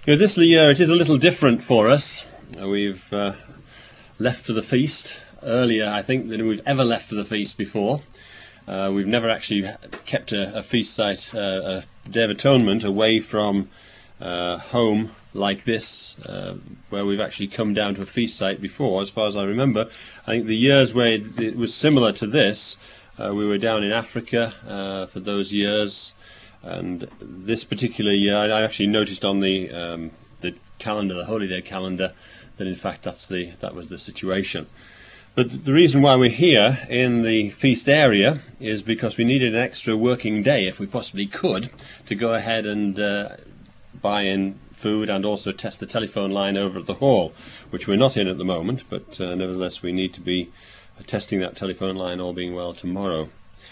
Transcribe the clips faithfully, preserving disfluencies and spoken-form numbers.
You know, this year it is a little different for us. Uh, We've uh, left for the feast earlier, I think, than we've ever left for the feast before. Uh, we've never actually kept a, a feast site, uh, a Day of Atonement, away from uh, home like this, uh, where we've actually come down to a feast site before, as far as I remember. I think the years where it, it was similar to this, uh, we were down in Africa uh, for those years. And this particular year, I actually noticed on the um, the calendar, the Holy Day calendar, that in fact that's the that was the situation. But the reason why we're here in the feast area is because we needed an extra working day, if we possibly could, to go ahead and uh, buy in food and also test the telephone line over at the hall, which we're not in at the moment, but uh, nevertheless we need to be testing that telephone line, all being well, tomorrow.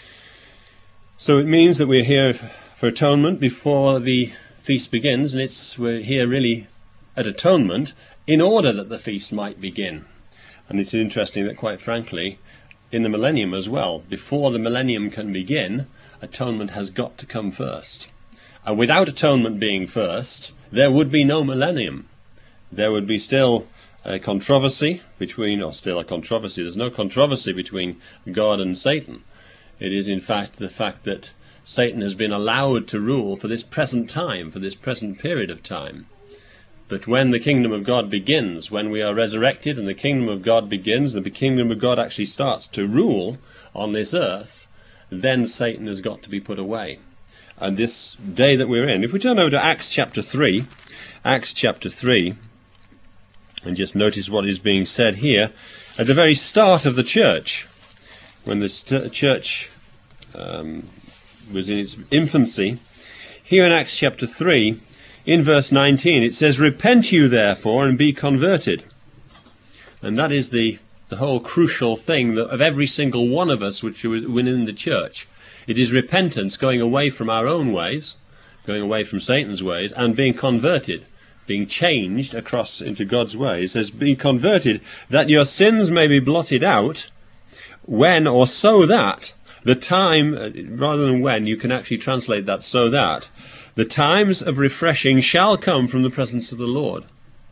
So it means that we're here for atonement before the feast begins, and it's we're here really at atonement in order that the feast might begin. And it's interesting that, quite frankly, in the millennium as well, before the millennium can begin, atonement has got to come first. And without atonement being first, there would be no millennium. There would be still a controversy between, or still a controversy, there's no controversy between God and Satan. It is in fact the fact that Satan has been allowed to rule for this present time, for this present period of time. But when the kingdom of God begins, when we are resurrected and the kingdom of God begins, the kingdom of God actually starts to rule on this earth, then Satan has got to be put away. And this day that we're in, if we turn over to Acts chapter three, Acts chapter three, and just notice what is being said here, at the very start of the church, when the st- church um, was in its infancy, here in Acts chapter three, in verse nineteen, it says, "Repent you therefore and be converted." And that is the, the whole crucial thing that of every single one of us which are within the church. It is repentance, going away from our own ways, going away from Satan's ways, and being converted, being changed across into God's ways. It says, "Be converted, that your sins may be blotted out, when or so that the time," rather than when, you can actually translate that "so that the times of refreshing shall come from the presence of the Lord."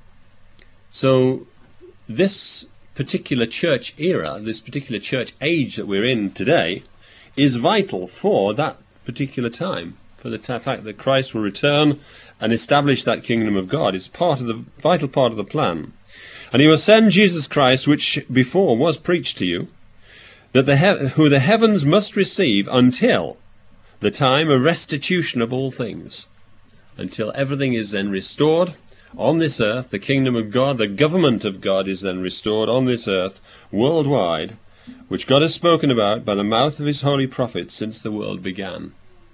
So this particular church era, this particular church age that we're in today, is vital for that particular time, for the fact that Christ will return and establish that kingdom of God. It's part of the vital part of the plan. "And he will send Jesus Christ, which before was preached to you, that the he- who the heavens must receive until the time of restitution of all things," until everything is then restored on this earth. The kingdom of God, the government of God, is then restored on this earth worldwide, which God has spoken about by the mouth of his holy prophets since the world began.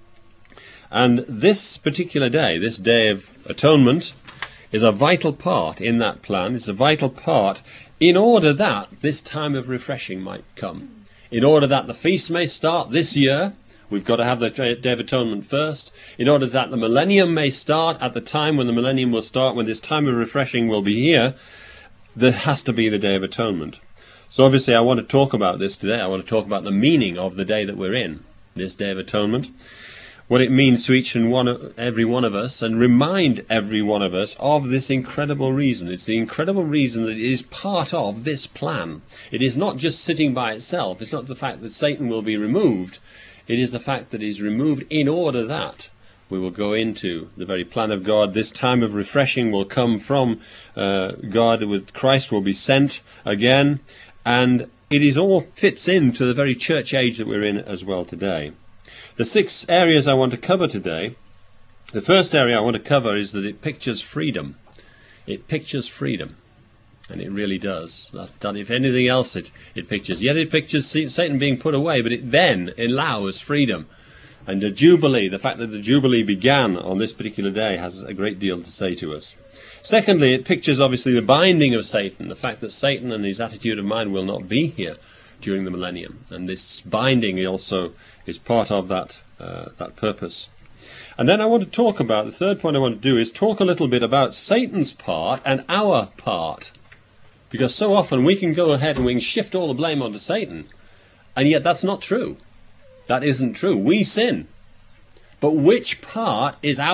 And this particular day, this Day of Atonement, is a vital part in that plan. It's a vital part in order that this time of refreshing might come. In order that the feast may start this year, we've got to have the Day of Atonement first. In order that the millennium may start at the time when the millennium will start, when this time of refreshing will be here, there has to be the Day of Atonement. So obviously I want to talk about this today. I want to talk about the meaning of the day that we're in, this Day of Atonement, what it means to each and one, every one of us, and remind every one of us of this incredible reason. It's the incredible reason that it is part of this plan. It is not just sitting by itself. It's not the fact that Satan will be removed. It is the fact that he is removed in order that we will go into the very plan of God. This time of refreshing will come from uh, God. With Christ will be sent again, and it is all fits into the very church age that we're in as well today. The six areas I want to cover today, the first area I want to cover is that it pictures freedom. It pictures freedom, and it really does. That, that if anything else it, it pictures. Yet it pictures Satan being put away, but it then allows freedom. And the Jubilee, the fact that the Jubilee began on this particular day, has a great deal to say to us. Secondly, it pictures obviously the binding of Satan, the fact that Satan and his attitude of mind will not be here during the millennium. And this binding also is part of that, uh, that purpose. And then I want to talk about, the third point I want to do is talk a little bit about Satan's part and our part. Because so often we can go ahead and we can shift all the blame onto Satan, and yet that's not true. That isn't true. We sin. But which part is our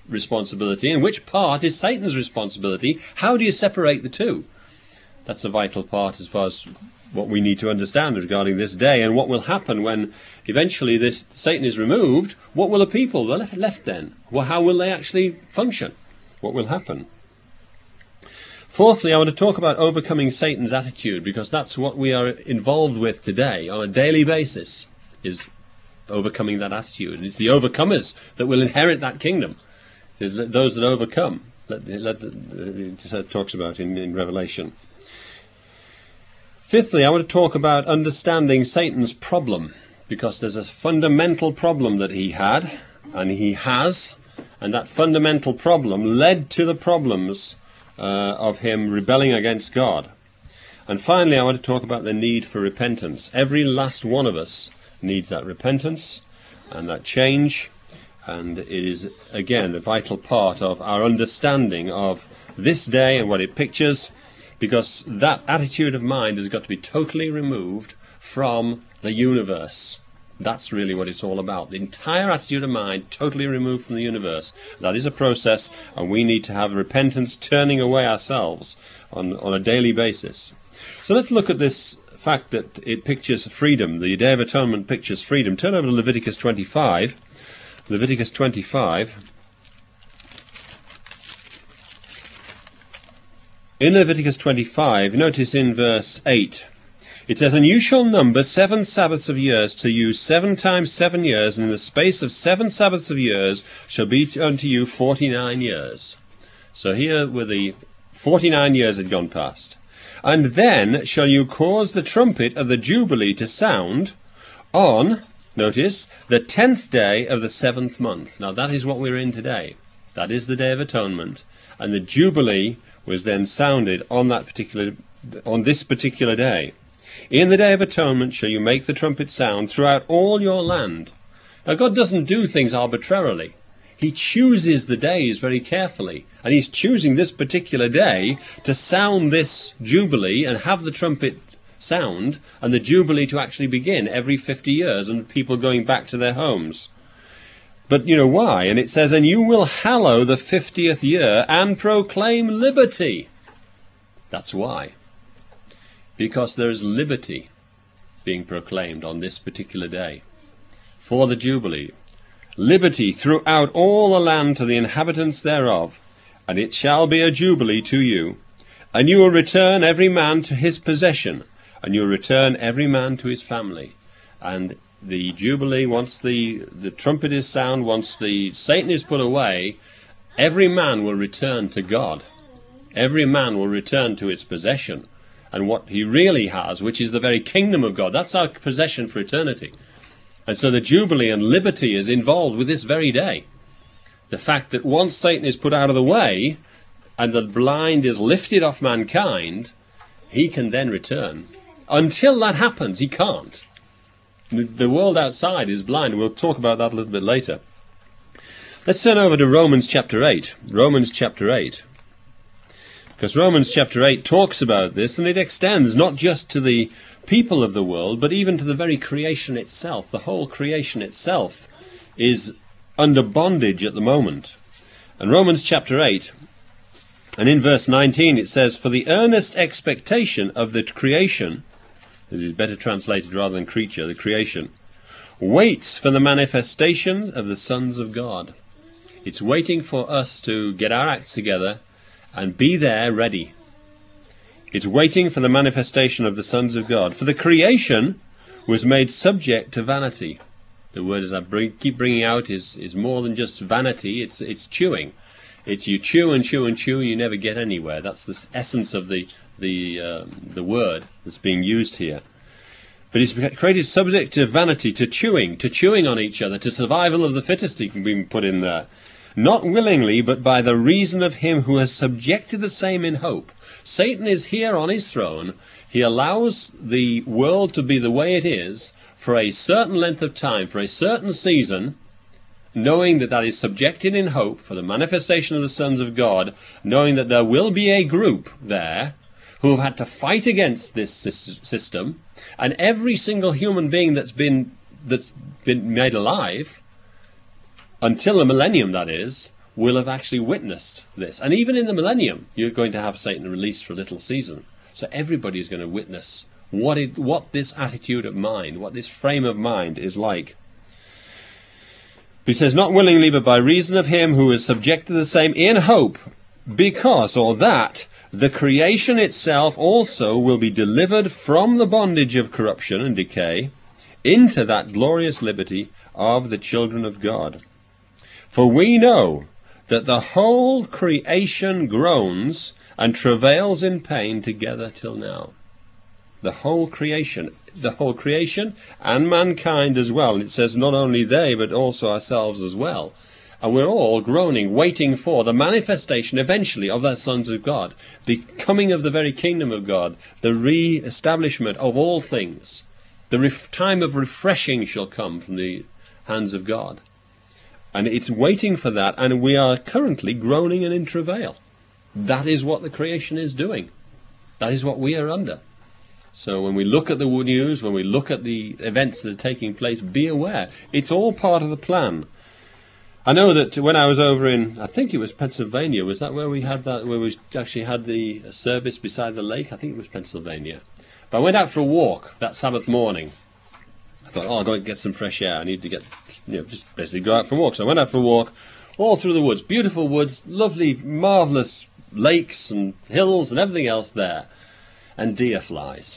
responsibility and which part is Satan's responsibility? How do you separate the two? That's a vital part as far as what we need to understand regarding this day, and what will happen when eventually this Satan is removed. What will the people the left, left then? Well, how will they actually function? What will happen? Fourthly, I want to talk about overcoming Satan's attitude, because that's what we are involved with today on a daily basis, is overcoming that attitude. And it's the overcomers that will inherit that kingdom. It is those that overcome. Let, let, it talks about in, in Revelation. Fifthly, I want to talk about understanding Satan's problem, because there's a fundamental problem that he had, and he has, and that fundamental problem led to the problems uh, of him rebelling against God. And finally, I want to talk about the need for repentance. Every last one of us needs that repentance and that change, and it is, again, a vital part of our understanding of this day and what it pictures, because that attitude of mind has got to be totally removed from the universe. That's really what it's all about. The entire attitude of mind totally removed from the universe. That is a process, and we need to have repentance, turning away ourselves on, on a daily basis. So let's look at this fact that it pictures freedom. The Day of Atonement pictures freedom. Turn over to Leviticus twenty-five. Leviticus twenty-five. In Leviticus twenty-five, notice in verse eight, it says, "And you shall number seven Sabbaths of years to you seven times seven years, and in the space of seven Sabbaths of years shall be unto you forty-nine years." So here were the forty-nine years had gone past. "And then shall you cause the trumpet of the Jubilee to sound on," notice, "the tenth day of the seventh month." Now that is what we're in today. That is the Day of Atonement. And the Jubilee was then sounded on that particular, on this particular day. "In the Day of Atonement shall you make the trumpet sound throughout all your land." Now God doesn't do things arbitrarily. He chooses the days very carefully, and he's choosing this particular day to sound this Jubilee and have the trumpet sound, and the Jubilee to actually begin every fifty years, and people going back to their homes. But you know why? And it says, "And you will hallow the fiftieth year and proclaim liberty." That's why. Because there is liberty being proclaimed on this particular day for the Jubilee. "Liberty throughout all the land to the inhabitants thereof, and it shall be a Jubilee to you. And you will return every man to his possession, and you will return every man to his family." And the Jubilee, once the, the trumpet is sound, once the Satan is put away, every man will return to God. Every man will return to its possession, and what he really has, which is the very kingdom of God. That's our possession for eternity. And so the Jubilee and liberty is involved with this very day. The fact that once Satan is put out of the way, and the blind is lifted off mankind, he can then return. Until that happens, he can't. The world outside is blind. We'll talk about that a little bit later. Let's turn over to Romans chapter eight. Romans chapter eight. Because Romans chapter eight talks about this, and it extends not just to the people of the world, but even to the very creation itself. The whole creation itself is under bondage at the moment. And Romans chapter eight, and in verse nineteen it says, "For the earnest expectation of the creation," this is better translated rather than creature, the creation, "waits for the manifestation of the sons of God." It's waiting for us to get our acts together and be there ready. It's waiting for the manifestation of the sons of God. "For the creation was made subject to vanity." The word, as I bring, keep bringing out, is, is more than just vanity. It's, it's chewing. It's you chew and chew and chew, you never get anywhere. That's the essence of the the uh, the word that's being used here. But it's created subject to vanity, to chewing, to chewing on each other, to survival of the fittest, he can be put in there. "Not willingly, but by the reason of him who has subjected the same in hope." Satan is here on his throne. He allows the world to be the way it is for a certain length of time, for a certain season, knowing that that is subjected in hope for the manifestation of the sons of God, knowing that there will be a group there who have had to fight against this system, and every single human being that's been that's been made alive until the millennium, that is, will have actually witnessed this. And even in the millennium, you're going to have Satan released for a little season. So everybody is going to witness what it, what this attitude of mind, what this frame of mind is like. He says, not willingly, but by reason of him who is subject to the same, in hope, because, or that, the creation itself also will be delivered from the bondage of corruption and decay into that glorious liberty of the children of God. For we know that the whole creation groans and travails in pain together till now. The whole creation, the whole creation and mankind as well. And it says not only they, but also ourselves as well. And we're all groaning, waiting for the manifestation eventually of the sons of God, the coming of the very kingdom of God, the re-establishment of all things. The ref- time of refreshing shall come from the hands of God. And it's waiting for that, and we are currently groaning and in travail. That is what the creation is doing. That is what we are under. So when we look at the news, when we look at the events that are taking place, be aware. It's all part of the plan. I know that when I was over in, I think it was Pennsylvania, was that where we had that, where we actually had the service beside the lake? I think it was Pennsylvania. But I went out for a walk that Sabbath morning. I thought, oh, I'll go and get some fresh air. I need to get, you know, just basically go out for a walk. So I went out for a walk all through the woods. Beautiful woods, lovely, marvellous lakes and hills and everything else there. And deer flies.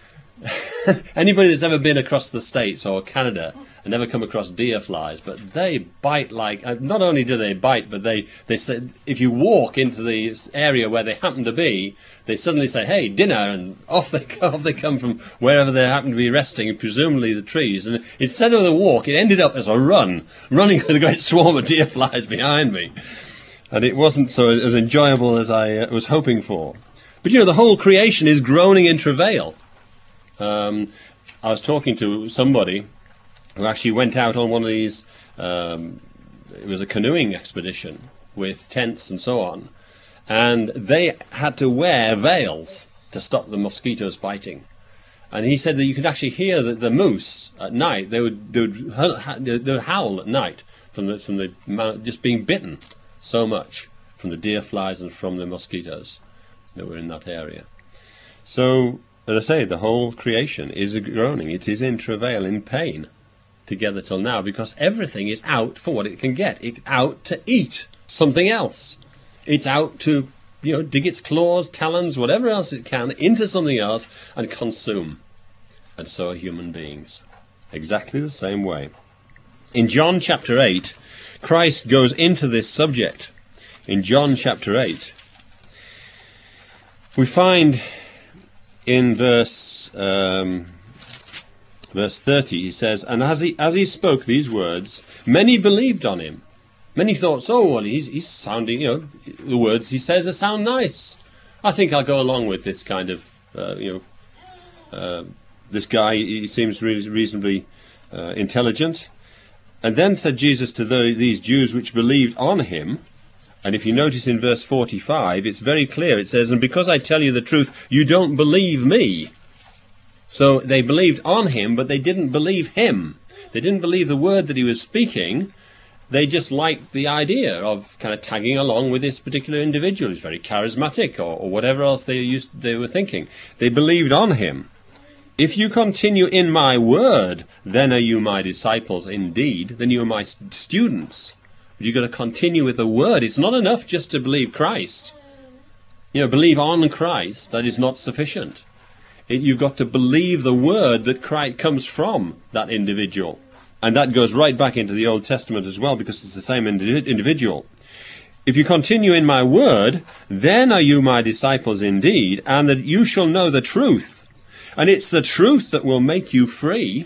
Anybody that's ever been across the States or Canada and never come across deer flies, but they bite like, not only do they bite, but they, they say, if you walk into the area where they happen to be, they suddenly say, hey, dinner, and off they go, off they come from wherever they happen to be resting, presumably the trees. And instead of the walk, it ended up as a run, running with a great swarm of deer flies behind me. And it wasn't so as enjoyable as I uh, was hoping for. But you know, the whole creation is groaning in travail. Um, I was talking to somebody who actually went out on one of these, um, it was a canoeing expedition with tents and so on, and they had to wear veils to stop the mosquitoes biting. And he said that you could actually hear the, the moose at night. They would, they would they would howl at night from the from the just being bitten so much from the deer flies and from the mosquitoes that were in that area. So, as I say, the whole creation is groaning. It is in travail, in pain, together till now, because everything is out for what it can get. It's out to eat something else. It's out to, you know, dig its claws, talons, whatever else it can, into something else and consume. And so are human beings. Exactly the same way. In John chapter eight, Christ goes into this subject. In John chapter eight, we find in verse um, verse thirty, he says, and as he as he spoke these words, many believed on him. Many thought, oh, well, he's he's sounding, you know, the words he says sound nice. I think I'll go along with this kind of, uh, you know, uh, this guy. He seems really reasonably uh, intelligent. And then said Jesus to the, these Jews which believed on him. And if you notice in verse forty-five, it's very clear. It says, and because I tell you the truth, you don't believe me. So they believed on him, but they didn't believe him. They didn't believe the word that he was speaking. They just liked the idea of kind of tagging along with this particular individual who's very charismatic, or, or whatever else they used, they were thinking. They believed on him. If you continue in my word, then are you my disciples indeed. Then you are my students. You've got to continue with the word. It's not enough just to believe Christ. You know, believe on Christ. That is not sufficient. It, you've got to believe the word that Christ comes from that individual. And that goes right back into the Old Testament as well, because it's the same indi- individual. If you continue in my word, then are you my disciples indeed, and that you shall know the truth. And it's the truth that will make you free.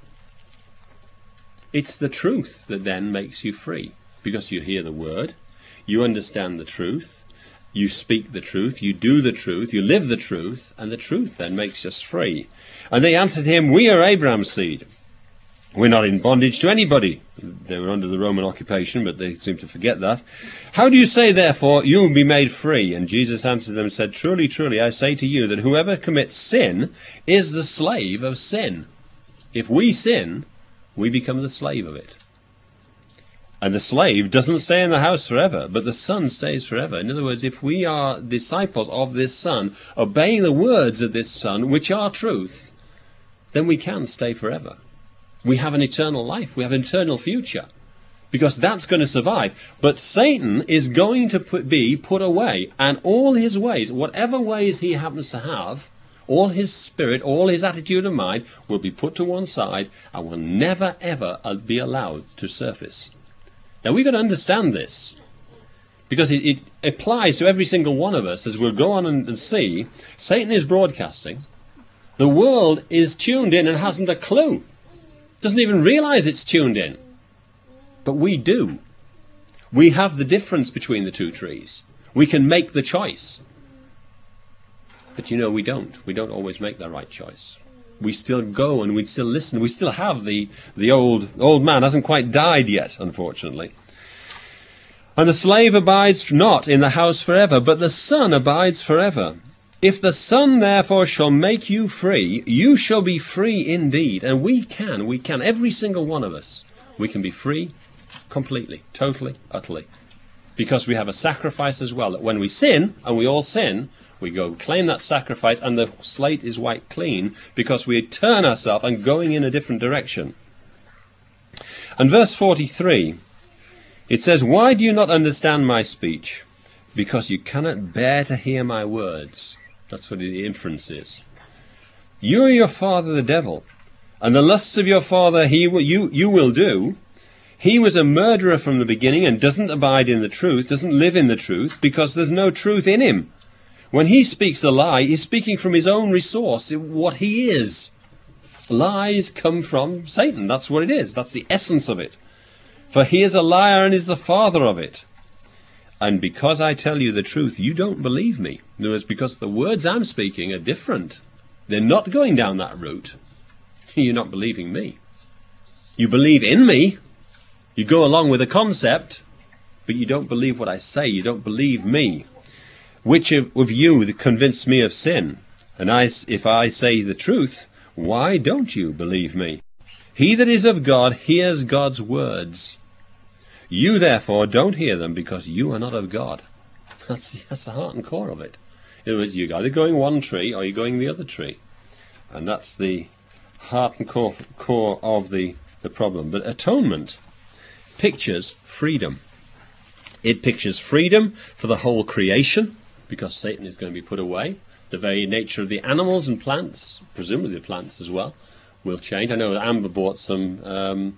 It's the truth that then makes you free. Because you hear the word, you understand the truth, you speak the truth, you do the truth, you live the truth, and the truth then makes us free. And they answered him, we are Abraham's seed. We're not in bondage to anybody. They were under the Roman occupation, but they seem to forget that. How do you say, therefore, you will be made free? And Jesus answered them and said, truly, truly, I say to you that whoever commits sin is the slave of sin. If we sin, we become the slave of it. And the slave doesn't stay in the house forever, but the Son stays forever. In other words, if we are disciples of this Son, obeying the words of this Son, which are truth, then we can stay forever. We have an eternal life. We have an eternal future, because that's going to survive. But Satan is going to put, be put away, and all his ways, whatever ways he happens to have, all his spirit, all his attitude of mind, will be put to one side and will never, ever be allowed to surface. Now, we've got to understand this, because it, it applies to every single one of us, as we'll go on and, and see. Satan is broadcasting. The world is tuned in and hasn't a clue. Doesn't even realize it's tuned in. But we do. We have the difference between the two trees. We can make the choice. But you know, we don't. We don't always make the right choice. We still go and we still listen. We still have the, the old, old man hasn't quite died yet, unfortunately. And the slave abides not in the house forever, but the Son abides forever. If the Son therefore shall make you free, you shall be free indeed. And we can, we can, every single one of us, we can be free completely, totally, utterly. Because we have a sacrifice as well, that when we sin, and we all sin, we go claim that sacrifice and the slate is wiped clean, because we turn ourselves and going in a different direction. And verse forty-three, it says, why do you not understand my speech? Because you cannot bear to hear my words. That's what the inference is. You are your father the devil, and the lusts of your father he will, you, you will do. He was a murderer from the beginning and doesn't abide in the truth, doesn't live in the truth, because there's no truth in him. When he speaks a lie, he's speaking from his own resource, what he is. Lies come from Satan. That's what it is. That's the essence of it. For he is a liar and is the father of it. And because I tell you the truth, you don't believe me. In other words, because the words I'm speaking are different. They're not going down that route. You're not believing me. You believe in me. You go along with the concept, but you don't believe what I say. You don't believe me. Which of, of you convinced me of sin? And I, if I say the truth, why don't you believe me? He that is of God hears God's words. You therefore don't hear them, because you are not of God. That's the, that's the heart and core of it. In other words, you're either going one tree or you're going the other tree. And that's the heart and core, core of the, the problem. But atonement pictures freedom. It pictures freedom for the whole creation, because Satan is going to be put away. The very nature of the animals and plants, presumably the plants as well, will change. I know that Amber bought some um,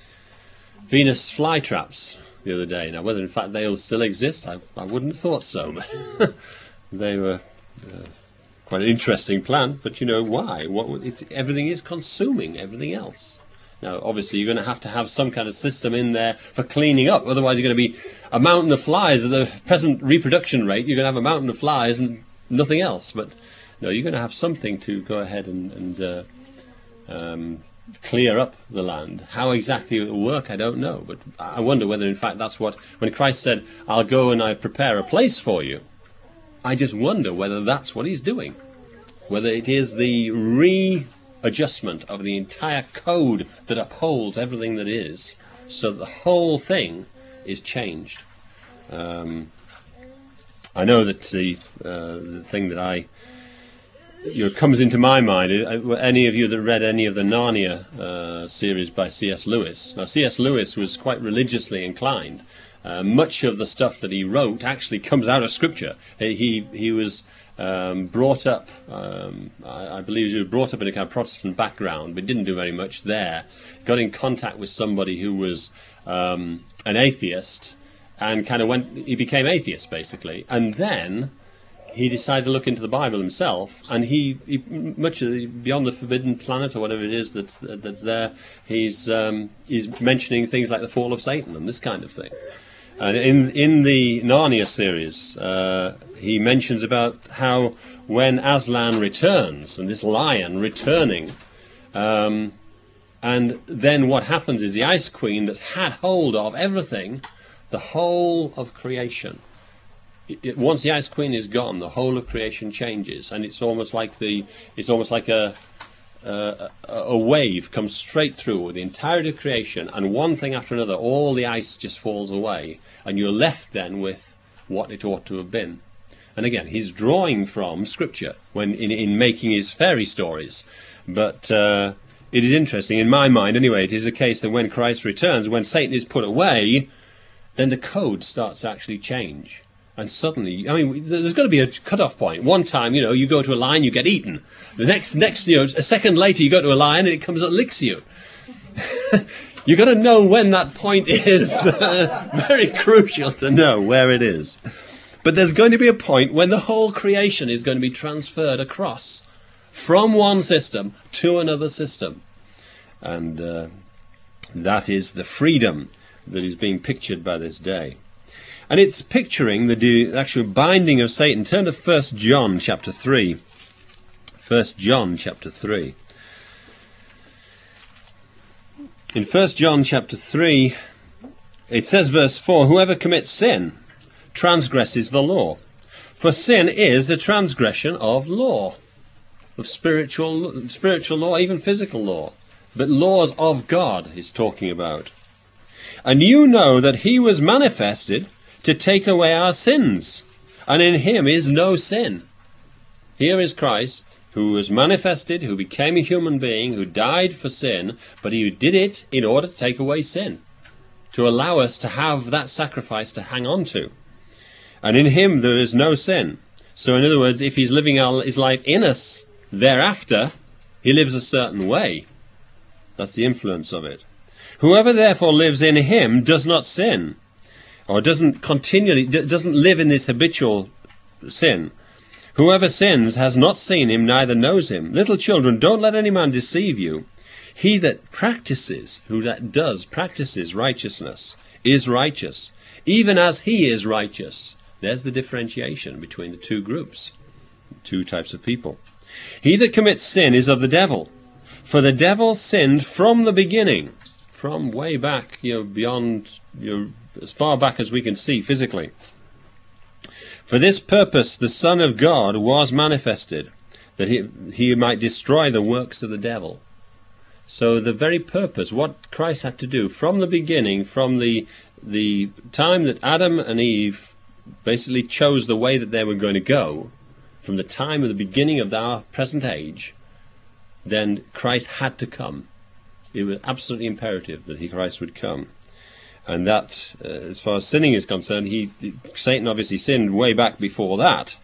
Venus flytraps the other day. Now, whether in fact they'll still exist, I, I wouldn't have thought so. They were uh, quite an interesting plant, but you know why? What it's, everything is consuming everything else. Now, obviously, you're going to have to have some kind of system in there for cleaning up. Otherwise, you're going to be a mountain of flies at the present reproduction rate. You're going to have a mountain of flies and nothing else. But no, you're going to have something to go ahead and, and uh, um, clear up the land. How exactly it will work, I don't know. But I wonder whether, in fact, that's what, when Christ said, I'll go and I prepare a place for you, I just wonder whether that's what he's doing. Whether it is the re... adjustment of the entire code that upholds everything that is, so that the whole thing is changed. Um, I know that the, uh, the thing that I you know, comes into my mind, any of you that read any of the Narnia uh, series by C S Lewis. Now, C S Lewis was quite religiously inclined. Uh, much of the stuff that he wrote actually comes out of Scripture. He he, he was um, brought up, um, I, I believe he was brought up in a kind of Protestant background, but didn't do very much there. Got in contact with somebody who was um, an atheist, and kind of went. He became atheist basically, and then he decided to look into the Bible himself, and he, he much of the, beyond the Forbidden Planet or whatever it is that's that's there, he's um, he's mentioning things like the fall of Satan and this kind of thing. And in in the Narnia series, uh, he mentions about how when Aslan returns, and this lion returning, um, and then what happens is the Ice Queen that's had hold of everything, the whole of creation. It, it, once the Ice Queen is gone, the whole of creation changes, and it's almost like the it's almost like a uh, a, a wave comes straight through with the entirety of creation, and one thing after another, all the ice just falls away, and you're left then with what it ought to have been. And again, he's drawing from Scripture when in, in making his fairy stories. But uh, it is interesting, in my mind anyway, it is a case that when Christ returns, when Satan is put away, then the code starts to actually change. And suddenly, I mean, there's got to be a cut-off point. One time, you know, you go to a lion, you get eaten. The next, next, you know, a second later, you go to a lion and it comes and licks you. You've got to know when that point is. Very crucial to know where it is. But there's going to be a point when the whole creation is going to be transferred across from one system to another system. And uh, that is the freedom that is being pictured by this day. And it's picturing the, the actual binding of Satan. Turn to First John chapter three. First John chapter three. In First John chapter three, it says verse four, whoever commits sin transgresses the law. For sin is the transgression of law, of spiritual, spiritual law, even physical law. But laws of God he's talking about. And you know that he was manifested to take away our sins, and in him is no sin. Here is Christ, who was manifested, who became a human being, who died for sin, but he did it in order to take away sin, to allow us to have that sacrifice to hang on to. And in him there is no sin. So in other words, if he's living his life in us thereafter, he lives a certain way. That's the influence of it. Whoever therefore lives in him does not sin, or doesn't continually, doesn't live in this habitual sin. Whoever sins has not seen him, neither knows him. Little children, don't let any man deceive you. He that practices, who that does, practices righteousness, is righteous, even as he is righteous. There's the differentiation between the two groups, two types of people. He that commits sin is of the devil, for the devil sinned from the beginning, from way back, you know, beyond, you know, as far back as we can see physically. For this purpose the Son of God was manifested, that he, he might destroy the works of the devil. So the very purpose, what Christ had to do from the beginning, from the, the time that Adam and Eve basically chose the way that they were going to go, from the time of the beginning of our present age, then Christ had to come. It was absolutely imperative that he, Christ would come. And that, uh, as far as sinning is concerned, he, Satan obviously sinned way back before that.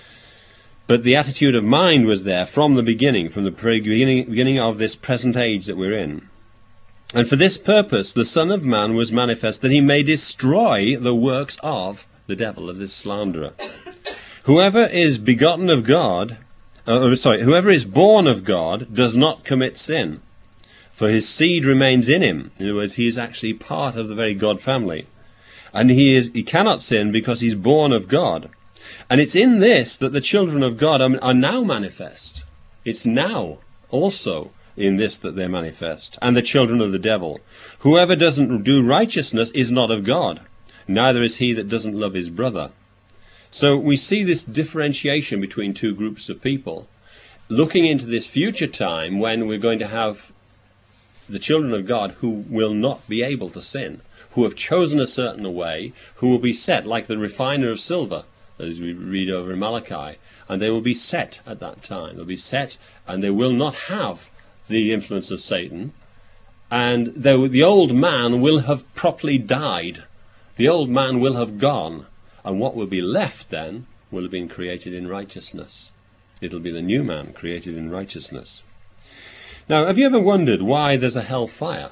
But the attitude of mind was there from the beginning, from the beginning, beginning of this present age that we're in. And for this purpose the Son of Man was manifest, that he may destroy the works of the devil, of this slanderer. Whoever is begotten of God, uh, sorry, whoever is born of God does not commit sin, for his seed remains in him. In other words, he is actually part of the very God family. And he is he cannot sin because he's born of God. And it's in this that the children of God are, are now manifest. It's now also in this that they're manifest. And the children of the devil. Whoever doesn't do righteousness is not of God, neither is he that doesn't love his brother. So we see this differentiation between two groups of people, looking into this future time when we're going to have the children of God who will not be able to sin, who have chosen a certain way, who will be set like the refiner of silver, as we read over in Malachi, and they will be set at that time. They'll be set, and they will not have the influence of Satan, and they, the old man will have properly died. The old man will have gone, and what will be left then will have been created in righteousness. It'll be the new man created in righteousness. Now, have you ever wondered why there's a hellfire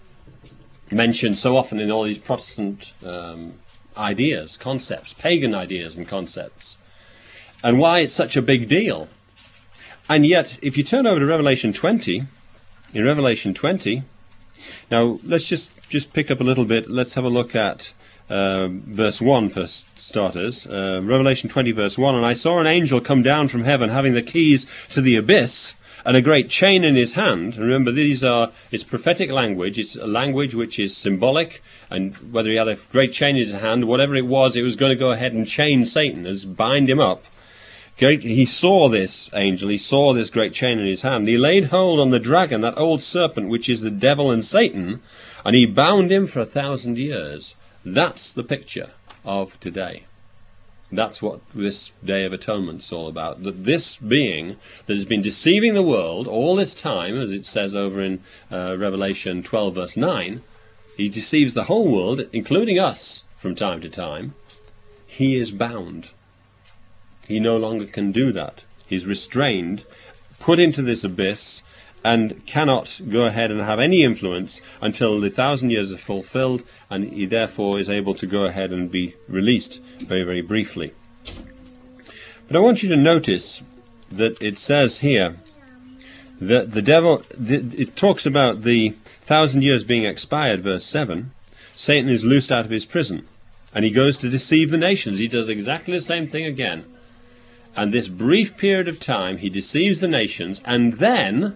mentioned so often in all these Protestant um, ideas, concepts, pagan ideas and concepts, and why it's such a big deal? And yet, if you turn over to Revelation twenty, in Revelation twenty, now let's just, just pick up a little bit. Let's have a look at uh, verse one for starters. Uh, Revelation twenty, verse one, and I saw an angel come down from heaven, having the keys to the abyss, and a great chain in his hand. And remember, these are, it's prophetic language. It's a language which is symbolic, and whether he had a great chain in his hand, whatever it was, it was going to go ahead and chain Satan, as bind him up. great, he saw this angel, he saw this great chain in his hand. He laid hold on the dragon, that old serpent, which is the devil and Satan, and he bound him for a thousand years. That's the picture of today. That's what this Day of Atonement is all about. That this being that has been deceiving the world all this time, as it says over in uh, Revelation twelve verse nine, he deceives the whole world, including us, from time to time. He is bound. He no longer can do that. He's restrained, put into this abyss, and cannot go ahead and have any influence until the thousand years are fulfilled, and he therefore is able to go ahead and be released very, very briefly. But I want you to notice that it says here that the devil, it talks about the thousand years being expired, verse seven. Satan is loosed out of his prison, and he goes to deceive the nations. He does exactly the same thing again. And this brief period of time, he deceives the nations, and then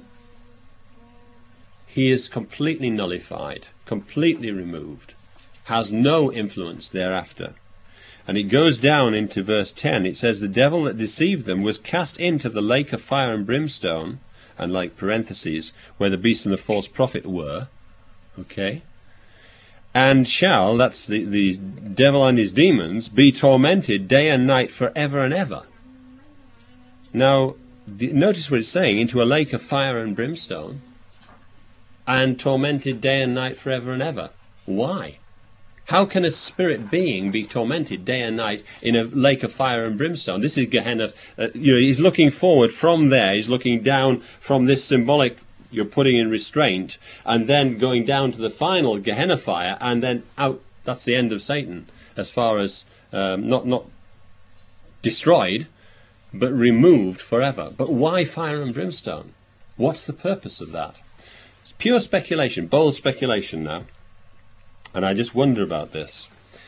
he is completely nullified, completely removed, has no influence thereafter. And it goes down into verse ten. It says, the devil that deceived them was cast into the lake of fire and brimstone, and like parentheses, where the beast and the false prophet were. Okay? And shall, that's the, the devil and his demons, be tormented day and night forever and ever. Now, the, notice what it's saying, into a lake of fire and brimstone, and tormented day and night forever and ever. Why? How can a spirit being be tormented day and night in a lake of fire and brimstone? This is Gehenna. Uh, you know, he's looking forward from there. He's looking down from this symbolic, you're putting in restraint, and then going down to the final Gehenna fire, and then out. That's the end of Satan, as far as um, not not destroyed, but removed forever. But why fire and brimstone? What's the purpose of that? It's pure speculation, bold speculation now. And I just wonder about this.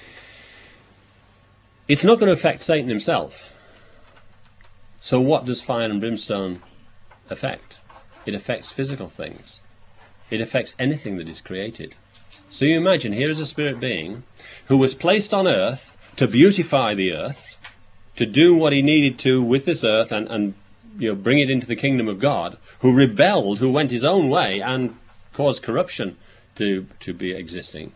It's not going to affect Satan himself. So what does fire and brimstone affect? It affects physical things. It affects anything that is created. So you imagine, here is a spirit being who was placed on earth to beautify the earth, to do what he needed to with this earth and, and you know, bring it into the kingdom of God, who rebelled, who went his own way and caused corruption to, to be existing.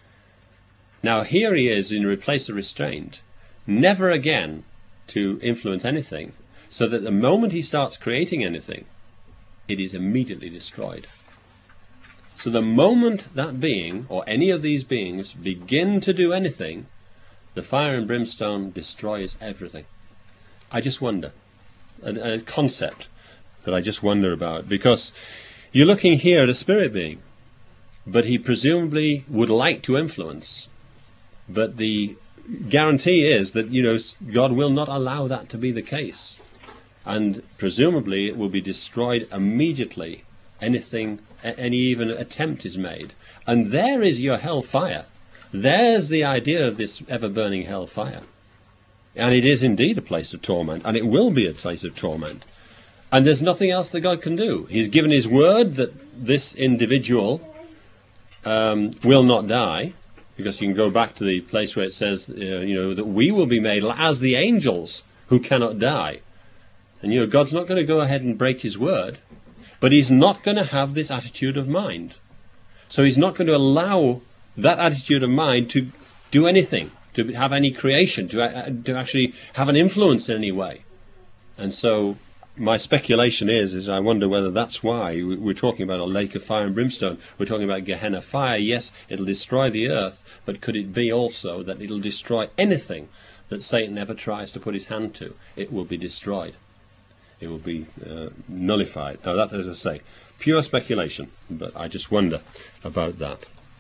Now here he is in a place of restraint, never again to influence anything, so that the moment he starts creating anything, it is immediately destroyed. So the moment that being, or any of these beings, begin to do anything, the fire and brimstone destroys everything. I just wonder, a, a concept that I just wonder about, because you're looking here at a spirit being, but he presumably would like to influence. But the guarantee is that, you know, God will not allow that to be the case. And presumably it will be destroyed immediately. Anything, any even attempt is made. And there is your hellfire. There's the idea of this ever-burning hellfire. And it is indeed a place of torment. And it will be a place of torment. And there's nothing else that God can do. He's given his word that this individual um, will not die. Because you can go back to the place where it says, uh, you know, that we will be made as the angels who cannot die. And, you know, God's not going to go ahead and break his word, but he's not going to have this attitude of mind. So he's not going to allow that attitude of mind to do anything, to have any creation, to, uh, to actually have an influence in any way. And so my speculation is, is I wonder whether that's why we're talking about a lake of fire and brimstone. We're talking about Gehenna fire. Yes, it'll destroy the earth, but could it be also that it'll destroy anything that Satan ever tries to put his hand to? It will be destroyed. It will be uh, nullified. Now that, as I say, pure speculation, but I just wonder about that.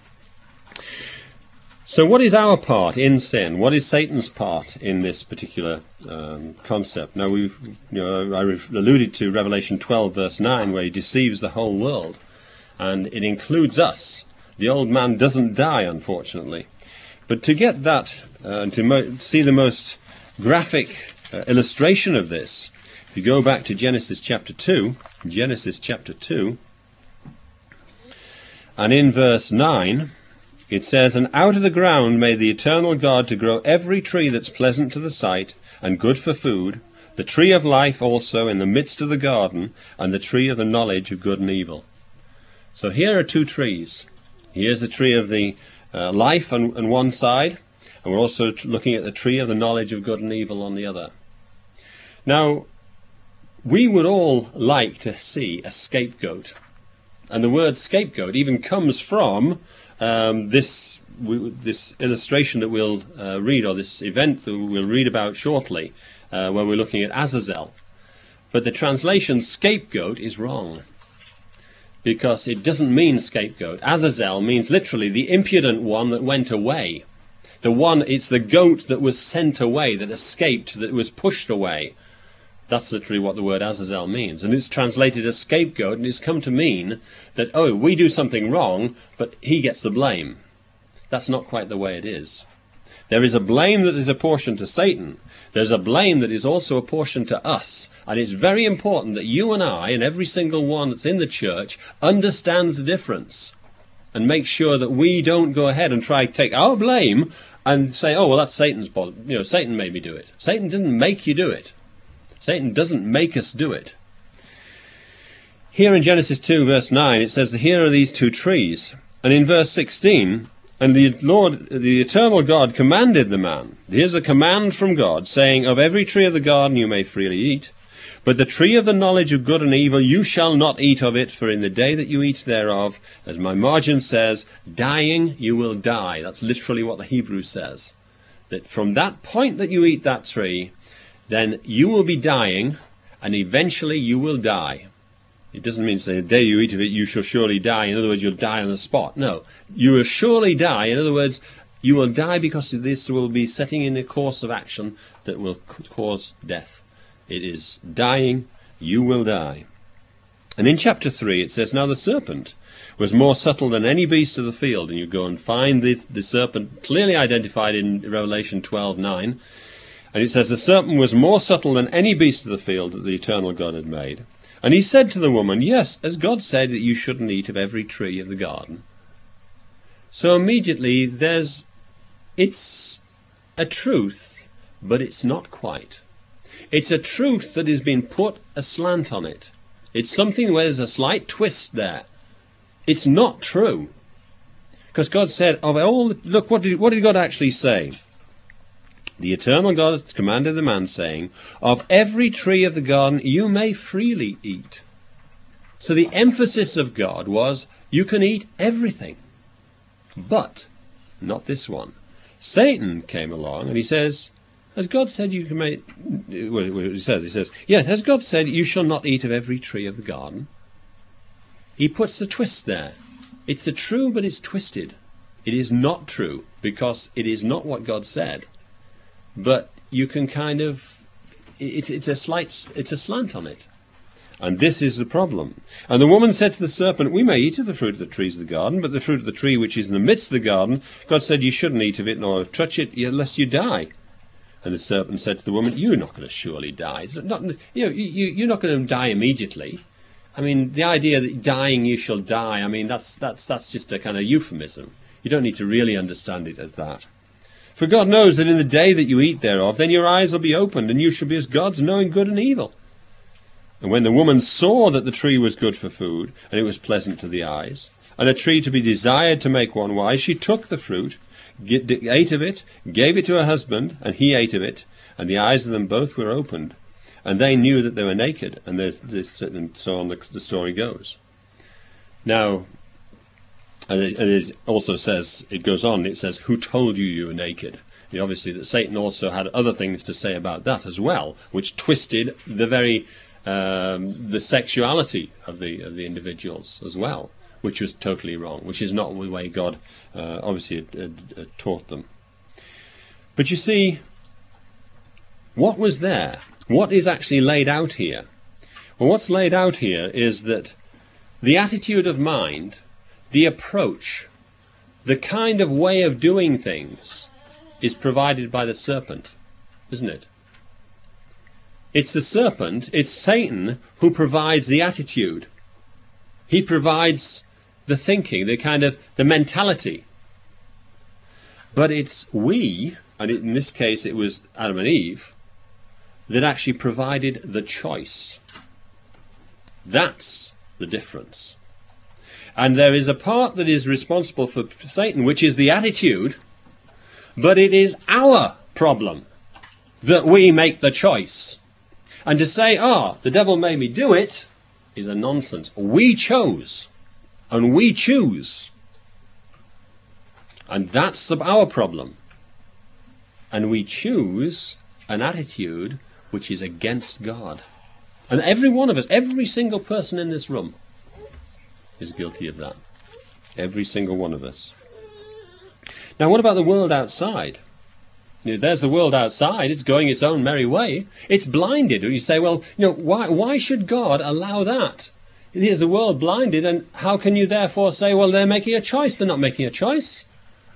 So what is our part in sin? What is Satan's part in this particular um, concept? Now, we've, you know, I alluded to Revelation twelve, verse nine, where he deceives the whole world, and it includes us. The old man doesn't die, unfortunately. But to get that, uh, and to mo- see the most graphic uh, illustration of this, if you go back to Genesis chapter two, Genesis chapter two, and in verse nine, it says, "And out of the ground made the eternal God to grow every tree that's pleasant to the sight, and good for food, the tree of life also in the midst of the garden, and the tree of the knowledge of good and evil. So here are two trees. Here's the tree of the uh, life on, on one side, and we're also looking at the tree of the knowledge of good and evil on the other. Now, we would all like to see a scapegoat. And the word scapegoat even comes from um, this, we, this illustration that we'll uh, read, or this event that we'll read about shortly, uh, where we're looking at Azazel. But the translation scapegoat is wrong, because it doesn't mean scapegoat. Azazel means literally the impudent one that went away. The one, it's the goat that was sent away, that escaped, that was pushed away. That's literally what the word Azazel means. And it's translated as scapegoat, and it's come to mean that, oh, we do something wrong, but he gets the blame. That's not quite the way it is. There is a blame that is apportioned to Satan. There's a blame that is also apportioned to us. And it's very important that you and I, and every single one that's in the church, understands the difference. And make sure that we don't go ahead and try to take our blame and say, oh, well, that's Satan's fault. You know, Satan made me do it. Satan didn't make you do it. Satan doesn't make us do it. Here in Genesis two, verse nine, it says, here are these two trees. And in verse sixteen, and the Lord, the eternal God, commanded the man. Here's a command from God, saying, of every tree of the garden you may freely eat, but the tree of the knowledge of good and evil you shall not eat of it, for in the day that you eat thereof, as my margin says, dying you will die. That's literally what the Hebrew says. That from that point that you eat that tree, then you will be dying, and eventually you will die. It doesn't mean say the day you eat of it, you shall surely die. In other words, you'll die on the spot. No, you will surely die. In other words, you will die because this will be setting in a course of action that will cause death. It is dying, you will die. And in chapter three it says, now the serpent was more subtle than any beast of the field. And you go and find the, the serpent clearly identified in Revelation twelve nine. And it says, the serpent was more subtle than any beast of the field that the eternal God had made. And he said to the woman, yes, as God said that you shouldn't eat of every tree of the garden. So immediately there's, it's a truth, but it's not quite. It's a truth that has been put a slant on it. It's something where there's a slight twist there. It's not true. Because God said, of all, look, what did, what did God actually say? The eternal God commanded the man, saying, of every tree of the garden you may freely eat. So the emphasis of God was, you can eat everything. But not this one. Satan came along and he says, has God said you can make, well, he says, he says, yes, has God said you shall not eat of every tree of the garden? He puts the twist there. It's the true, but it's twisted. It is not true, because it is not what God said. But you can kind of, it's, it's a slight, it's a slant on it. And this is the problem. And the woman said to the serpent, we may eat of the fruit of the trees of the garden, but the fruit of the tree which is in the midst of the garden, God said you shouldn't eat of it, nor touch it, lest you die. And the serpent said to the woman, you're not going to surely die. It's not, you know, you, you're not going to die immediately. I mean, the idea that dying you shall die, I mean, that's, that's, that's just a kind of euphemism. You don't need to really understand it as that. For God knows that in the day that you eat thereof, then your eyes will be opened, and you shall be as gods, knowing good and evil. And when the woman saw that the tree was good for food, and it was pleasant to the eyes, and a tree to be desired to make one wise, she took the fruit, ate of it, gave it to her husband, and he ate of it, and the eyes of them both were opened, and they knew that they were naked, and, and so on the, the story goes. Now, and it, and it also says, it goes on, it says, who told you you were naked? You know, obviously that Satan also had other things to say about that as well, which twisted the very um, the sexuality of the of the individuals as well, which was totally wrong, which is not the way God uh, obviously had, had, had taught them. But you see, what was there? What is actually laid out here? Well, what's laid out here is that the attitude of mind, the approach, the kind of way of doing things is provided by the serpent, isn't it? It's the serpent, it's Satan who provides the attitude. He provides the thinking, the kind of, the mentality. But it's we, and in this case it was Adam and Eve, that actually provided the choice. That's the difference. And there is a part that is responsible for Satan, which is the attitude, but it is our problem that we make the choice. And to say, ah, the devil made me do it, is a nonsense. We chose, and we choose. And that's the, our problem. And we choose an attitude which is against God. And every one of us, every single person in this room is guilty of that. Every single one of us. Now, what about the world outside? You know, there's the world outside. It's going its own merry way. It's blinded. You say, well, you know, why, why should God allow that? Here's the world blinded, and how can you therefore say, well, they're making a choice? They're not making a choice.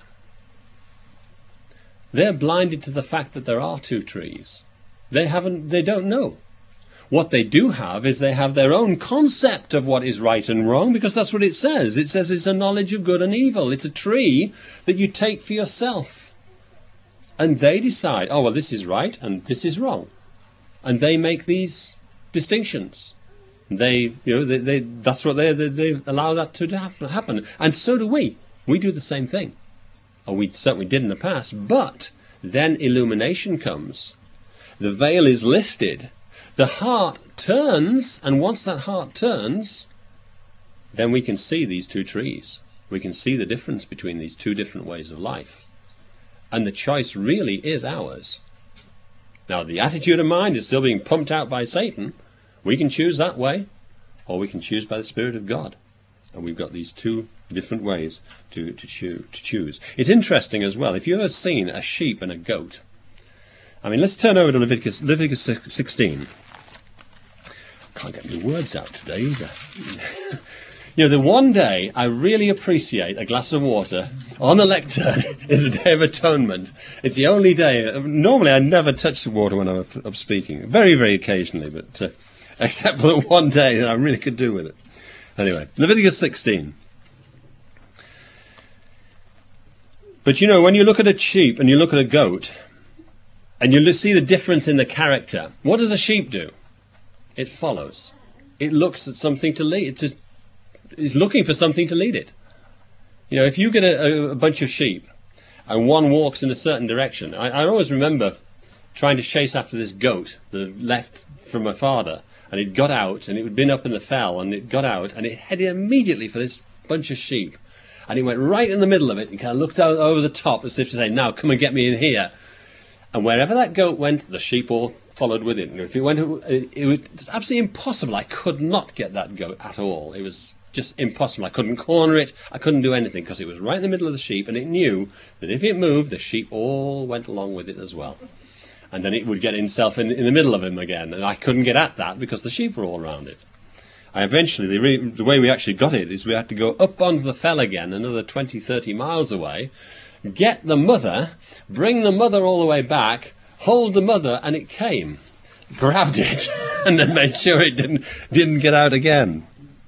They're blinded to the fact that there are two trees. They haven't, they don't know. What they do have is they have their own concept of what is right and wrong, because that's what it says. It says it's a knowledge of good and evil. It's a tree that you take for yourself. And they decide, oh, well, this is right and this is wrong. And they make these distinctions. They, you know, they, they, that's what they, they, they allow that to happen. And so do we. We do the same thing. Or we certainly did in the past. But then illumination comes. The veil is lifted. The heart turns, and once that heart turns, then we can see these two trees. We can see the difference between these two different ways of life. And the choice really is ours. Now, the attitude of mind is still being pumped out by Satan. We can choose that way, or we can choose by the Spirit of God. And we've got these two different ways to, to, choo- to choose. It's interesting as well, if you've ever seen a sheep and a goat. I mean, let's turn over to Leviticus, Leviticus sixteen. Can't get any words out today either. You know, the one day I really appreciate a glass of water on the lectern is the Day of Atonement. It's the only day. Normally I never touch the water when I'm up, up speaking. Very, very occasionally, but uh, except for the one day that I really could do with it. Anyway, Leviticus sixteen. But you know, when you look at a sheep and you look at a goat, and you see the difference in the character, what does a sheep do? It follows. It looks at something to lead. It just is looking for something to lead it. You know, if you get a, a bunch of sheep and one walks in a certain direction, I, I always remember trying to chase after this goat that left from my father, and it got out, and it had been up in the fell, and it got out, and it headed immediately for this bunch of sheep, and it went right in the middle of it, and kind of looked out over the top as if to say, now come and get me in here. And wherever that goat went, the sheep all followed with it. And if it went, it, it was absolutely impossible. I could not get that goat at all. It was just impossible. I couldn't corner it. I couldn't do anything because it was right in the middle of the sheep, and it knew that if it moved, the sheep all went along with it as well. And then it would get itself in, in the middle of him again, and I couldn't get at that because the sheep were all around it. I eventually, the, re- the way we actually got it is we had to go up onto the fell again, another twenty, thirty miles away, get the mother, bring the mother all the way back, hold the mother, and it came, grabbed it, and then made sure it didn't didn't get out again.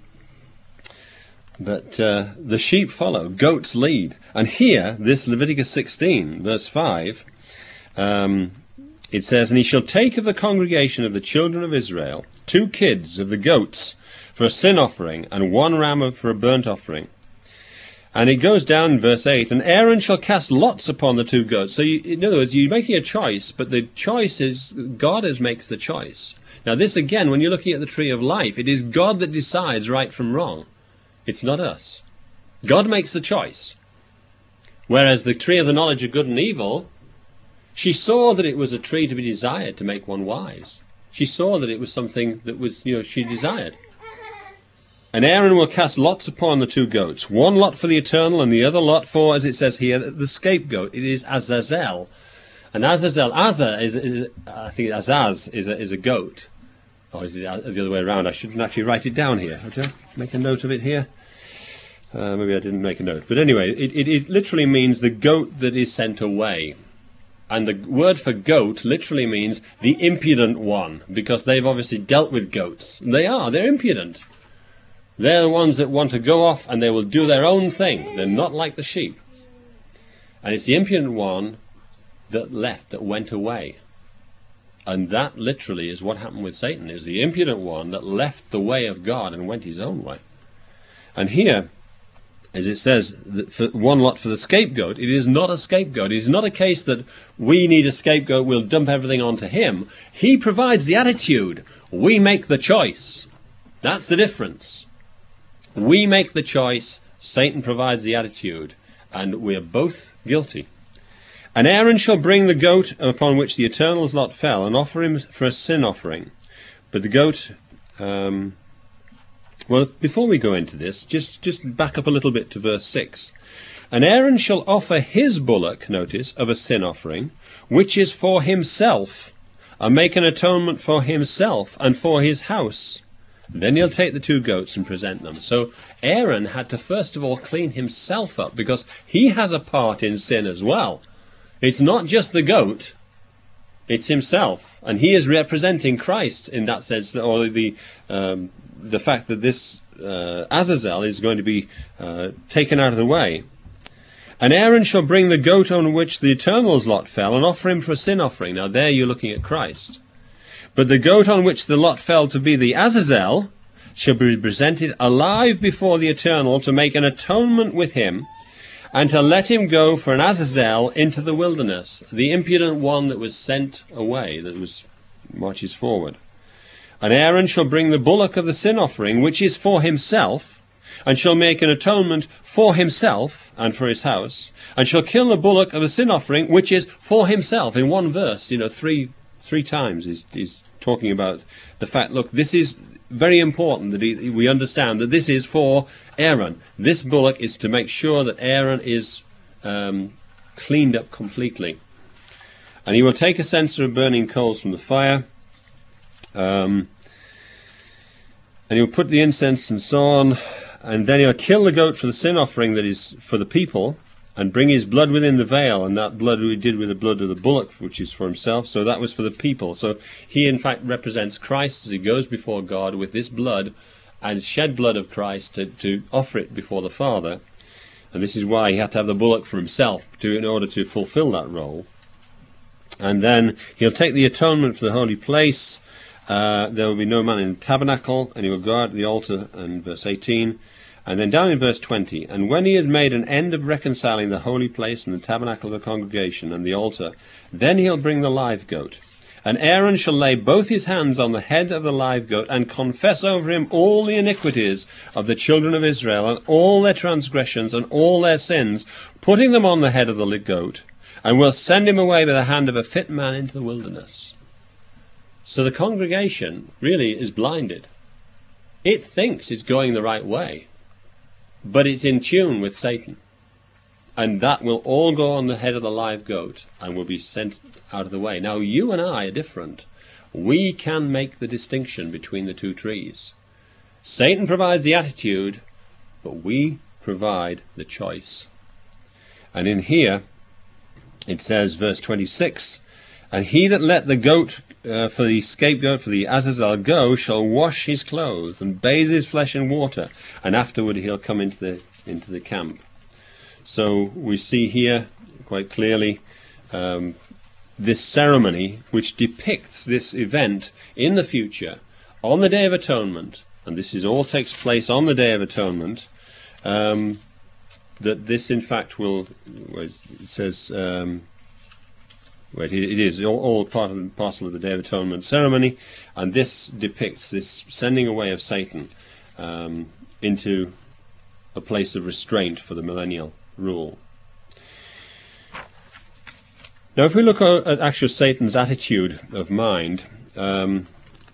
But uh, the sheep follow, goats lead. And here, this Leviticus sixteen, verse five, um, it says, and he shall take of the congregation of the children of Israel two kids of the goats for a sin offering, and one ram for a burnt offering. And it goes down in verse eight, and Aaron shall cast lots upon the two goats. So you, in other words, you're making a choice, but the choice is, God is, makes the choice. Now this again, when you're looking at the tree of life, it is God that decides right from wrong. It's not us. God makes the choice. Whereas the tree of the knowledge of good and evil, she saw that it was a tree to be desired to make one wise. She saw that it was something that was, you know, she desired. And Aaron will cast lots upon the two goats, one lot for the eternal and the other lot for, as it says here, the scapegoat. It is Azazel. And Azazel, Azza is, is I think Azaz is a, is a goat. Or is it the other way around? I shouldn't actually write it down here. Would you make a note of it here? Uh, maybe I didn't make a note. But anyway, it, it, it literally means the goat that is sent away. And the word for goat literally means the impudent one, because they've obviously dealt with goats. They are, they're impudent. They're the ones that want to go off and they will do their own thing. They're not like the sheep. And it's the impudent one that left, that went away. And that literally is what happened with Satan. It was the impudent one that left the way of God and went his own way. And here, as it says, that for one lot for the scapegoat, it is not a scapegoat. It is not a case that we need a scapegoat, we'll dump everything onto him. He provides the attitude. We make the choice. That's the difference. We make the choice, Satan provides the attitude, and we are both guilty. And Aaron shall bring the goat upon which the Eternal's lot fell, and offer him for a sin offering. But the goat... Um, well, before we go into this, just, just back up a little bit to verse six. And Aaron shall offer his bullock, notice, of a sin offering, which is for himself, and make an atonement for himself and for his house. Then he'll take the two goats and present them. So Aaron had to first of all clean himself up, because he has a part in sin as well. It's not just the goat, it's himself. And he is representing Christ in that sense, or the um, the fact that this uh, Azazel is going to be uh, taken out of the way. And Aaron shall bring the goat on which the Eternal's lot fell, and offer him for a sin offering. Now there you're looking at Christ. But the goat on which the lot fell to be the Azazel shall be presented alive before the Eternal, to make an atonement with him, and to let him go for an Azazel into the wilderness, the impudent one that was sent away, that was marches forward. And Aaron shall bring the bullock of the sin offering, which is for himself, and shall make an atonement for himself and for his house, and shall kill the bullock of the sin offering, which is for himself. In one verse, you know, three three times he's, he's talking about the fact, look, this is very important that he, we understand that this is for Aaron. This bullock is to make sure that Aaron is um, cleaned up completely. And he will take a censer of burning coals from the fire, um, and he will put the incense and so on, and then he'll kill the goat for the sin offering that is for the people, and bring his blood within the veil, and that blood we did with the blood of the bullock, which is for himself, so that was for the people. So he in fact represents Christ as he goes before God with this blood, and shed blood of Christ to, to offer it before the Father. And this is why he had to have the bullock for himself, to, in order to fulfill that role. And then he'll take the atonement for the holy place. Uh, there will be no man in the tabernacle, and he will go out to the altar, and verse eighteen. And then down in verse twenty, and when he had made an end of reconciling the holy place and the tabernacle of the congregation and the altar, then he'll bring the live goat. And Aaron shall lay both his hands on the head of the live goat, and confess over him all the iniquities of the children of Israel, and all their transgressions and all their sins, putting them on the head of the goat, and will send him away by the hand of a fit man into the wilderness. So the congregation really is blinded. It thinks it's going the right way, but it's in tune with Satan. And that will all go on the head of the live goat and will be sent out of the way. Now, you and I are different. We can make the distinction between the two trees. Satan provides the attitude, but we provide the choice. And in here, it says, verse twenty-six, and he that let the goat uh, for the scapegoat, for the Azazel, go, shall wash his clothes and bathe his flesh in water, and afterward he'll come into the into the camp. So we see here quite clearly um, this ceremony which depicts this event in the future on the Day of Atonement, and this is all takes place on the Day of Atonement. Um, that this in fact will, it says. Um, Right, it is all, all part and parcel of the Day of Atonement ceremony, and this depicts this sending away of Satan um, into a place of restraint for the millennial rule. Now, if we look at actual Satan's attitude of mind, um,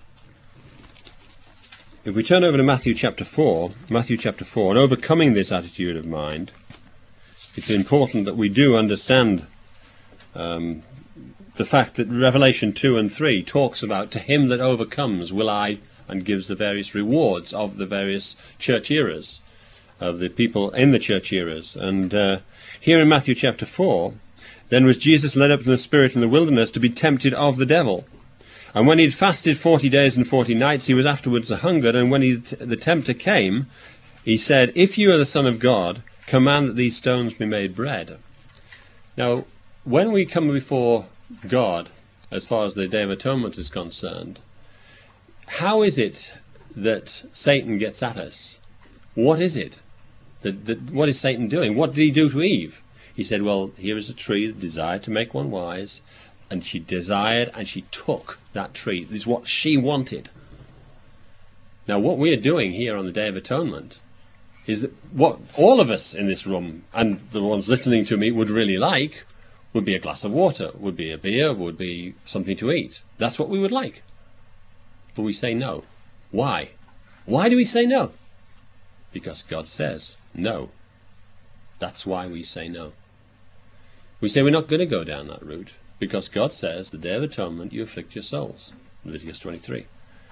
if we turn over to Matthew chapter four, Matthew chapter four, and overcoming this attitude of mind, it's important that we do understand um, the fact that Revelation two and three talks about, to him that overcomes will I, and gives the various rewards of the various church eras, of the people in the church eras. And uh, here in Matthew chapter four, then was Jesus led up in the Spirit in the wilderness to be tempted of the devil. And when he had fasted forty days and forty nights, he was afterwards a-hungered, and when he, the tempter came, he said, if you are the Son of God, command that these stones be made bread. Now, when we come before God as far as the Day of Atonement is concerned, how is it that Satan gets at us? What is it? That, that, what is Satan doing? What did he do to Eve? He said, well, here is a tree that desired to make one wise, and she desired and she took that tree. This is what she wanted. Now, what we are doing here on the Day of Atonement is that what all of us in this room, and the ones listening to me, would really like would be a glass of water, would be a beer, would be something to eat. That's what we would like. But we say no. Why? Why do we say no? Because God says no. That's why we say no. We say we're not going to go down that route, because God says, the Day of Atonement, you afflict your souls. Leviticus twenty-three.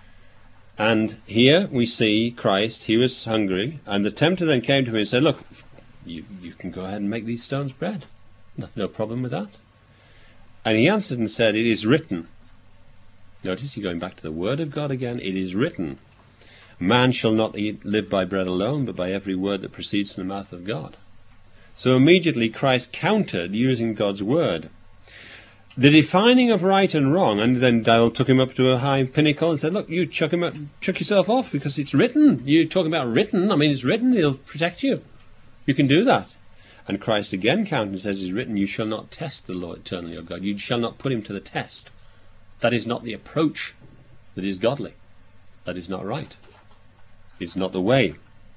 And here we see Christ, he was hungry, and the tempter then came to him and said, look, you, you can go ahead and make these stones bread. No, no problem with that. And he answered and said, it is written. Notice he's going back to the word of God again. It is written, man shall not eat, live by bread alone, but by every word that proceeds from the mouth of God. So immediately Christ countered using God's word. The defining of right and wrong, and then Dale took him up to a high pinnacle and said, look, you chuck him up, chuck yourself off, because it's written. You're talking about written. I mean, it's written. He'll protect you. You can do that. And Christ again countered and says, it's written, you shall not test the Lord eternally, your God. You shall not put him to the test. That is not the approach that is godly. That is not right. It's not the way.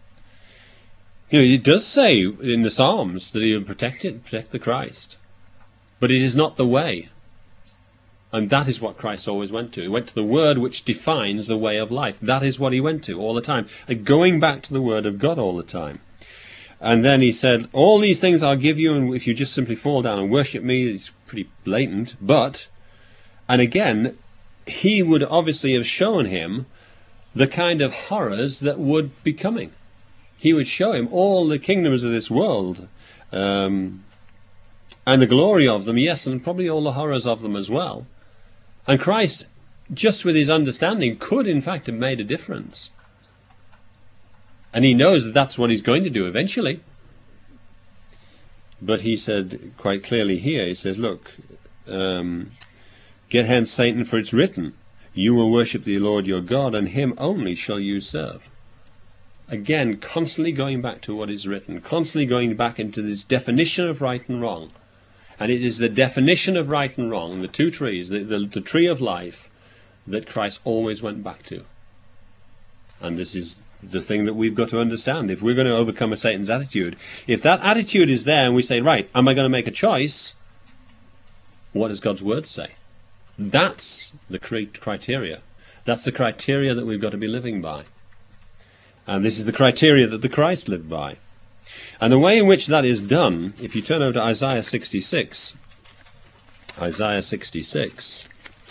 You know, it does say in the Psalms that he will protect it, protect the Christ. But it is not the way. And that is what Christ always went to. He went to the word which defines the way of life. That is what he went to all the time. And going back to the word of God all the time. And then he said, all these things I'll give you, and if you just simply fall down and worship me, it's pretty blatant. But, and again, he would obviously have shown him the kind of horrors that would be coming. He would show him all the kingdoms of this world, um, and the glory of them, yes, and probably all the horrors of them as well. And Christ, just with his understanding, could in fact have made a difference. And he knows that that's what he's going to do eventually. But he said quite clearly here, he says, look, um, get hence Satan, for it's written, you will worship the Lord your God, and him only shall you serve. Again, constantly going back to what is written, constantly going back into this definition of right and wrong. And it is the definition of right and wrong, the two trees, the, the, the tree of life, that Christ always went back to. And this is the thing that we've got to understand. If we're going to overcome a Satan's attitude, if that attitude is there and we say, right, am I going to make a choice? What does God's word say? That's the criteria. That's the criteria that we've got to be living by. And this is the criteria that the Christ lived by. And the way in which that is done, if you turn over to Isaiah sixty-six, Isaiah sixty-six,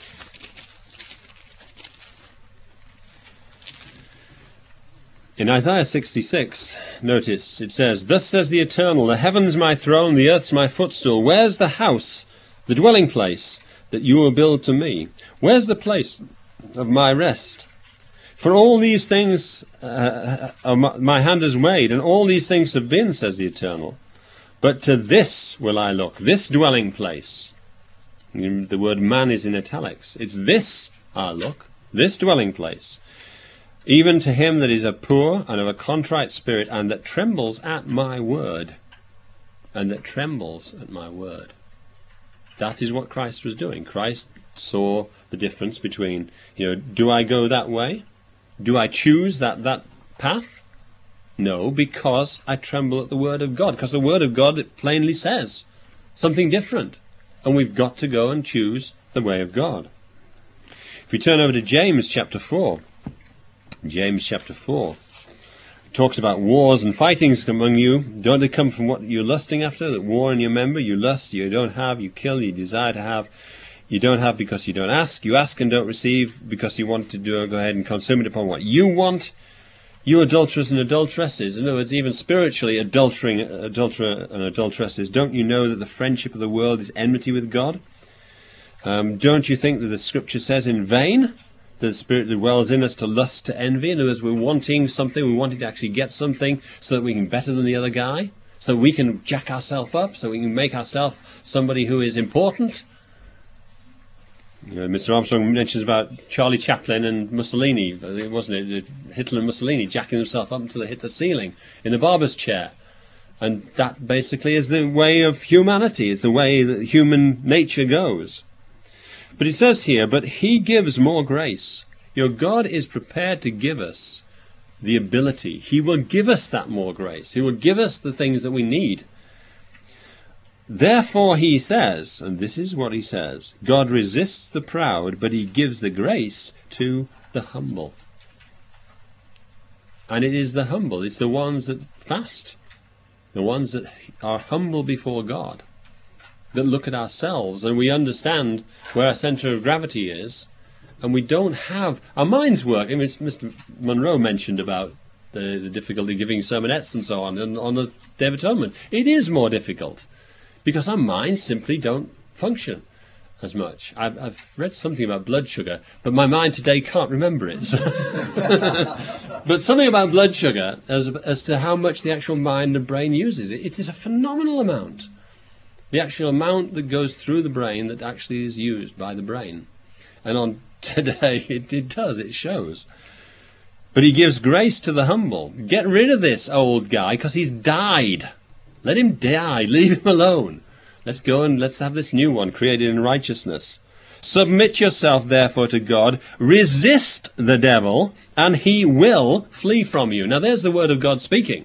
in Isaiah sixty-six, notice, it says, thus says the Eternal, the heavens my throne, the earth's my footstool. Where's the house, the dwelling place, that you will build to me? Where's the place of my rest? For all these things uh, uh, my hand has made, and all these things have been, says the Eternal. But to this will I look, this dwelling place. The word man is in italics. It's this I look, this dwelling place. Even to him that is a poor and of a contrite spirit, and that trembles at my word. And that trembles at my word. That is what Christ was doing. Christ saw the difference between, you know, do I go that way? Do I choose that, that path? No, because I tremble at the word of God. Because the word of God, it plainly says something different. And we've got to go and choose the way of God. If we turn over to James chapter four. James chapter four. It talks about wars and fightings among you. Don't they come from what you're lusting after? That war in your member, you lust, you don't have, you kill, you desire to have. You don't have because you don't ask. You ask and don't receive because you want to do, go ahead and consume it upon what you want. You adulterers and adulteresses. In other words, even spiritually adultering, adulterer and adulteresses. Don't you know that the friendship of the world is enmity with God? Um, don't you think that the scripture says in vain that the Spirit dwells in us to lust, to envy? In other words, we're wanting something, we're wanting to actually get something so that we can be better than the other guy, so we can jack ourselves up, so we can make ourselves somebody who is important. You know, Mister Armstrong mentions about Charlie Chaplin and Mussolini, wasn't it? Hitler and Mussolini jacking themselves up until they hit the ceiling in the barber's chair. And that basically is the way of humanity. It's the way that human nature goes. But it says here, but he gives more grace. Your God is prepared to give us the ability. He will give us that more grace. He will give us the things that we need. Therefore he says, and this is what he says, God resists the proud, but he gives the grace to the humble. And it is the humble, it's the ones that fast, the ones that are humble before God, that look at ourselves and we understand where our centre of gravity is, and we don't have our minds work. I mean, Mister Monroe mentioned about the, the difficulty giving sermonettes and so on, and on the Day of Atonement. It is more difficult, because our minds simply don't function as much. I've, I've read something about blood sugar, but my mind today can't remember it. But something about blood sugar as, as to how much the actual mind and brain uses it. It is a phenomenal amount. The actual amount that goes through the brain that actually is used by the brain. And on today, it, it does, it shows. But he gives grace to the humble. Get rid of this old guy, because he's died. Let him die. Leave him alone. Let's go and let's have this new one created in righteousness. Submit yourself, therefore, to God. Resist the devil, and he will flee from you. Now, there's the word of God speaking.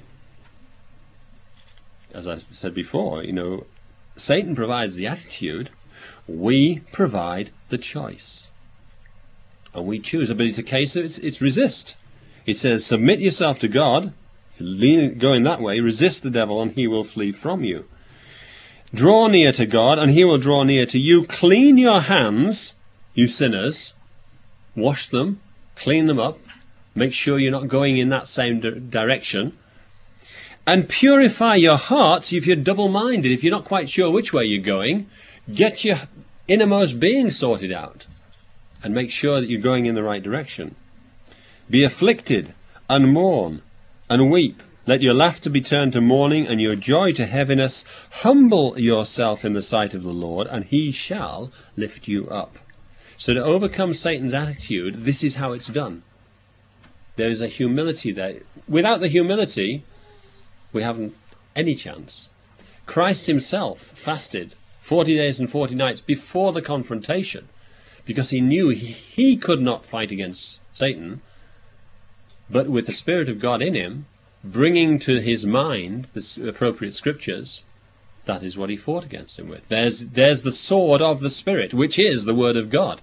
As I said before, you know, Satan provides the attitude. We provide the choice. And we choose. But it's a case of it's, it's resist. It says, submit yourself to God. Lean, go in that way, resist the devil, and he will flee from you. Draw near to God, and he will draw near to you. Clean your hands, you sinners. Wash them, clean them up. Make sure you're not going in that same di- direction. And purify your hearts if you're double-minded. If you're not quite sure which way you're going, get your innermost being sorted out. And make sure that you're going in the right direction. Be afflicted, and mourn, and weep. Let your laughter be turned to mourning, and your joy to heaviness. Humble yourself in the sight of the Lord, and he shall lift you up. So to overcome Satan's attitude, this is how it's done. There is a humility there. Without the humility, we haven't any chance. Christ himself fasted forty days and forty nights before the confrontation, because he knew he, he could not fight against Satan, but with the Spirit of God in him, bringing to his mind the appropriate scriptures, that is what he fought against him with. There's, there's the sword of the Spirit, which is the Word of God.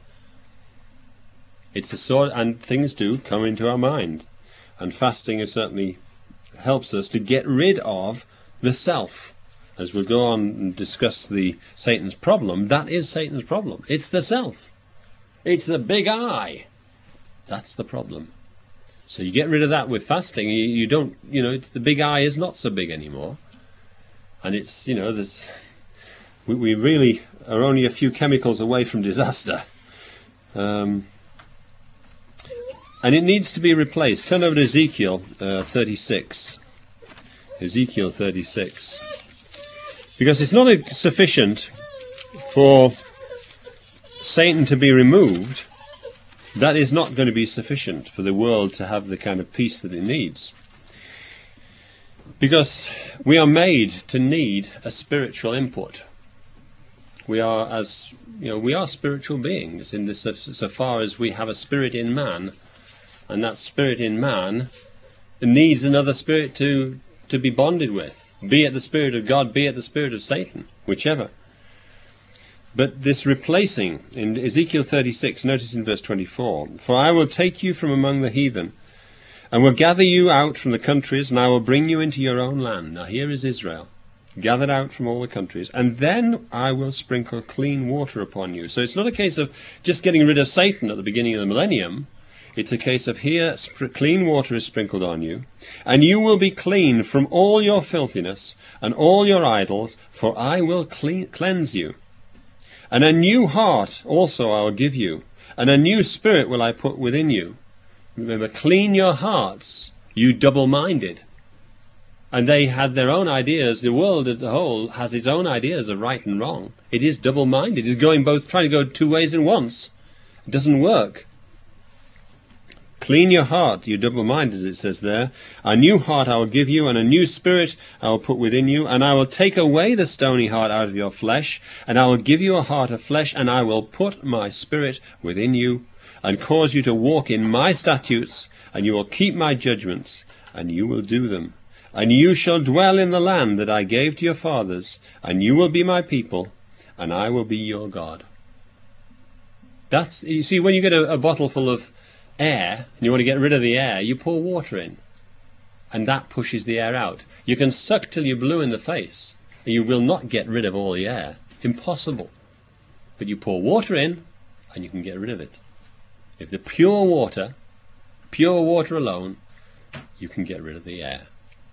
It's a sword, and things do come into our mind. And fasting is certainly helps us to get rid of the self. As we'll go on and discuss the Satan's problem, that is Satan's problem. It's the self. It's the big I. That's the problem. So you get rid of that with fasting. You, you don't, you know, it's, the big I is not so big anymore. And it's, you know, there's, we, we really are only a few chemicals away from disaster. Um, and it needs to be replaced. Turn over to Ezekiel uh, thirty-six. Ezekiel thirty-six. Because it's not a, sufficient for Satan to be removed. That is not going to be sufficient for the world to have the kind of peace that it needs. Because we are made to need a spiritual input. We are, as you know, we are spiritual beings in this, so, so far as we have a spirit in man, and that spirit in man needs another spirit to to be bonded with. Be it the Spirit of God, be it the spirit of Satan, whichever. But this replacing, in Ezekiel thirty-six, notice in verse twenty-four, for I will take you from among the heathen, and will gather you out from the countries, and I will bring you into your own land. Now here is Israel, gathered out from all the countries, and then I will sprinkle clean water upon you. So it's not a case of just getting rid of Satan at the beginning of the millennium. It's a case of here, clean water is sprinkled on you, and you will be clean from all your filthiness and all your idols, for I will clean, cleanse you. And a new heart also I will give you, and a new spirit will I put within you. Remember, clean your hearts, you double-minded. And they had their own ideas. The world as a whole has its own ideas of right and wrong. It is double-minded. It is going both, trying to go two ways at once. It doesn't work. Clean your heart, you double-minded, as it says there. A new heart I will give you, and a new spirit I will put within you, and I will take away the stony heart out of your flesh, and I will give you a heart of flesh, and I will put my spirit within you, and cause you to walk in my statutes, and you will keep my judgments, and you will do them. And you shall dwell in the land that I gave to your fathers, and you will be my people, and I will be your God. That's, you see, when you get a, a bottle full of air, and you want to get rid of the air, you pour water in, and that pushes the air out. You can suck till you're blue in the face, and you will not get rid of all the air. Impossible. But you pour water in, and you can get rid of it. If the pure water, pure water alone, you can get rid of the air.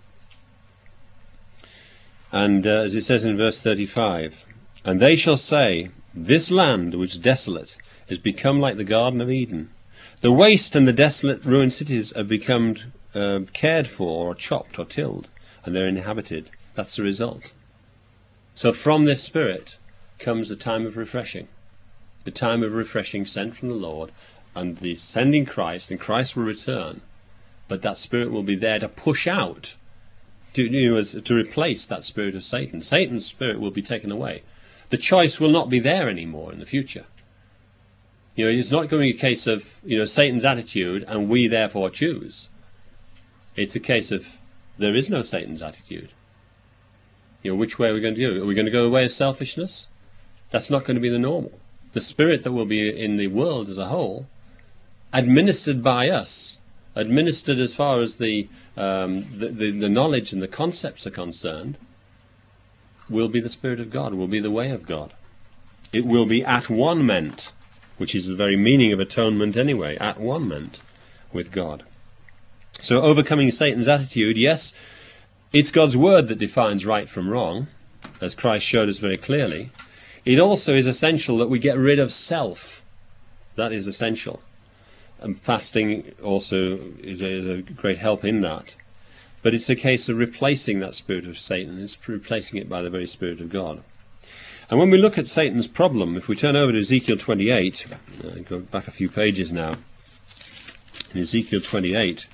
And uh, as it says in verse thirty-five, and they shall say, this land which is desolate is become like the Garden of Eden. The waste and the desolate ruined cities have become uh, cared for or chopped or tilled, and they're inhabited. That's the result. So from this Spirit comes the time of refreshing. The time of refreshing sent from the Lord, and the sending Christ, and Christ will return. But that Spirit will be there to push out, To, you know, to replace that spirit of Satan. Satan's spirit will be taken away. The choice will not be there anymore in the future. You know, it's not going to be a case of, you know, Satan's attitude and we therefore choose. It's a case of there is no Satan's attitude. You know, which way are we going to do? Are we going to go the way of selfishness? That's not going to be the normal. The spirit that will be in the world as a whole, administered by us, administered as far as the, um, the, the, the knowledge and the concepts are concerned, will be the Spirit of God, will be the way of God. It will be at one ment, which is the very meaning of atonement anyway, at one ment with God. So overcoming Satan's attitude, yes, it's God's word that defines right from wrong, as Christ showed us very clearly. It also is essential that we get rid of self. That is essential. And fasting also is a, is a great help in that. But it's a case of replacing that spirit of Satan. It's replacing it by the very Spirit of God. And when we look at Satan's problem, if we turn over to Ezekiel twenty-eight, uh, go back a few pages now, in Ezekiel twenty-eight,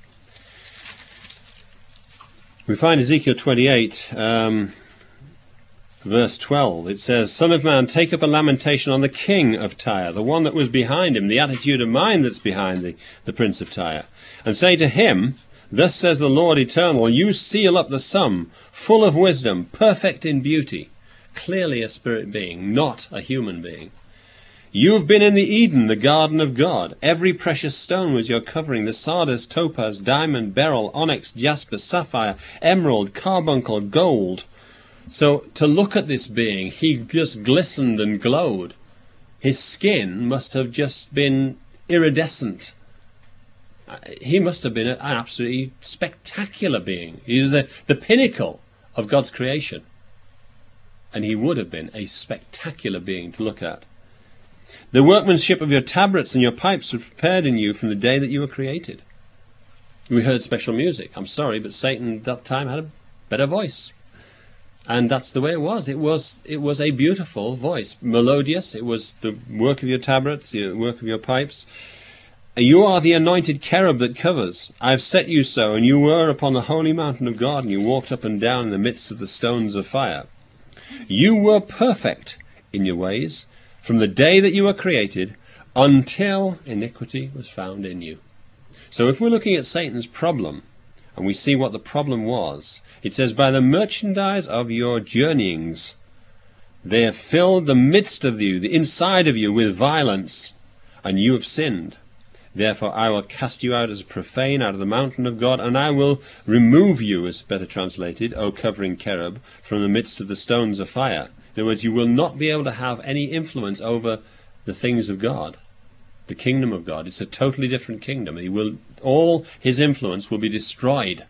we find Ezekiel twenty-eight, um, verse twelve. It says, Son of man, take up a lamentation on the king of Tyre, the one that was behind him, the attitude of mind that's behind the, the prince of Tyre, and say to him, Thus says the Lord eternal, you seal up the sum, full of wisdom, perfect in beauty, clearly a spirit being, not a human being. You've been in the Eden, the garden of God. Every precious stone was your covering, the sardius, topaz, diamond, beryl, onyx, jasper, sapphire, emerald, carbuncle, gold. So to look at this being, he just glistened and glowed. His skin must have just been iridescent. He must have been an absolutely spectacular being. He was the, the pinnacle of God's creation. And he would have been a spectacular being to look at. The workmanship of your tabrets and your pipes were prepared in you from the day that you were created. We heard special music. I'm sorry, but Satan at that time had a better voice. And that's the way it was. It was it was a beautiful voice, melodious. It was the work of your tabrets, the work of your pipes. You are the anointed cherub that covers. I have set you so, and you were upon the holy mountain of God, and you walked up and down in the midst of the stones of fire. You were perfect in your ways from the day that you were created until iniquity was found in you. So if we're looking at Satan's problem, and we see what the problem was, it says, by the merchandise of your journeyings, they have filled the midst of you, the inside of you, with violence, and you have sinned. Therefore I will cast you out as profane out of the mountain of God, and I will remove you, as better translated, O covering cherub, from the midst of the stones of fire. In other words, you will not be able to have any influence over the things of God, the kingdom of God. It's a totally different kingdom. He will, all his influence will be destroyed.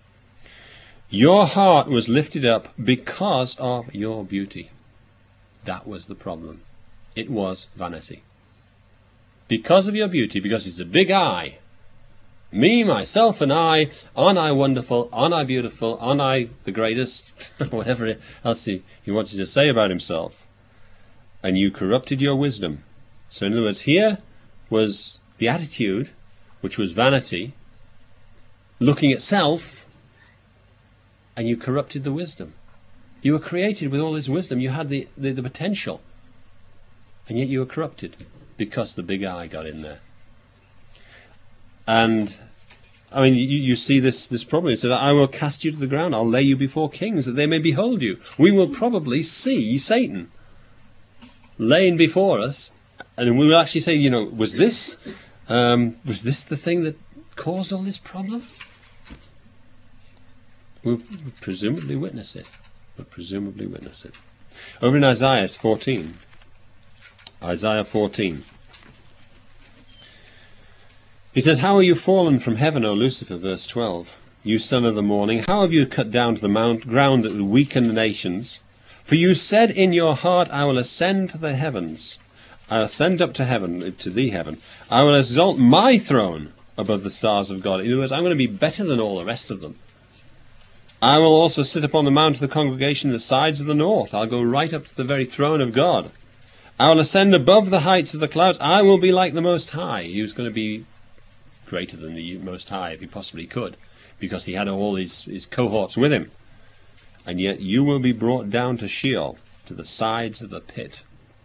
Your heart was lifted up because of your beauty. That was the problem. It was vanity. Because of your beauty, because it's a big eye, Me, myself, and I. Aren't I wonderful? Aren't I beautiful? Aren't I the greatest? Whatever else he, he wanted to say about himself. And you corrupted your wisdom. So in other words, here was the attitude, which was vanity, looking at self, and you corrupted the wisdom. You were created with all this wisdom. You had the, the, the potential. And yet you were corrupted because the big I got in there. And, I mean, you, you see this, this problem. It says, I will cast you to the ground. I'll lay you before kings, that they may behold you. We will probably see Satan laying before us. And we will actually say, you know, was this, um, was this the thing that caused all this problem? We'll presumably witness it. We'll presumably witness it. Over in Isaiah fourteen. Isaiah fourteen. He says, how are you fallen from heaven, O Lucifer, verse twelve, you son of the morning? How have you cut down to the mount, ground that would weaken the nations? For you said in your heart, I will ascend to the heavens. I will ascend up to heaven, to the heaven. I will exalt my throne above the stars of God. In other words, I'm going to be better than all the rest of them. I will also sit upon the mount of the congregation, the sides of the north. I'll go right up to the very throne of God. I will ascend above the heights of the clouds. I will be like the Most High. He was going to be greater than the Most High if he possibly could, because he had all his, his cohorts with him. And yet you will be brought down to Sheol, to the sides of the pit.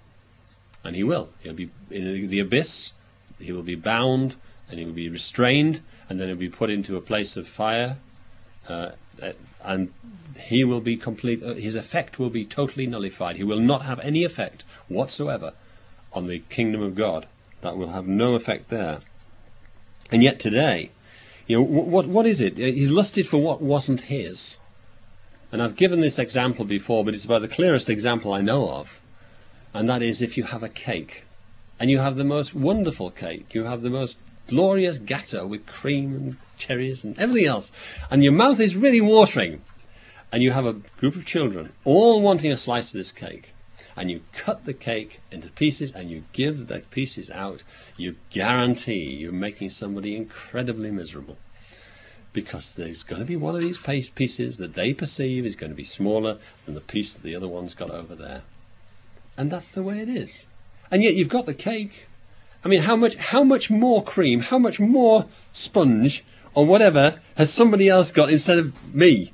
And he will. He'll be in the abyss. He will be bound, and he will be restrained, and then he'll be put into a place of fire. Uh, and he will be complete. Uh, his effect will be totally nullified. He will not have any effect whatsoever on the kingdom of God. That will have no effect there. And yet today, you know, what what is it? He's lusted for what wasn't his. And I've given this example before, but it's about the clearest example I know of. And that is if you have a cake, and you have the most wonderful cake, you have the most glorious gâteau with cream and cherries and everything else, and your mouth is really watering, and you have a group of children all wanting a slice of this cake, and you cut the cake into pieces and you give the pieces out, you guarantee you're making somebody incredibly miserable, because there's going to be one of these pieces that they perceive is going to be smaller than the piece that the other one's got over there. And that's the way it is. And yet you've got the cake. I mean, how much how much more cream, how much more sponge or whatever has somebody else got instead of me?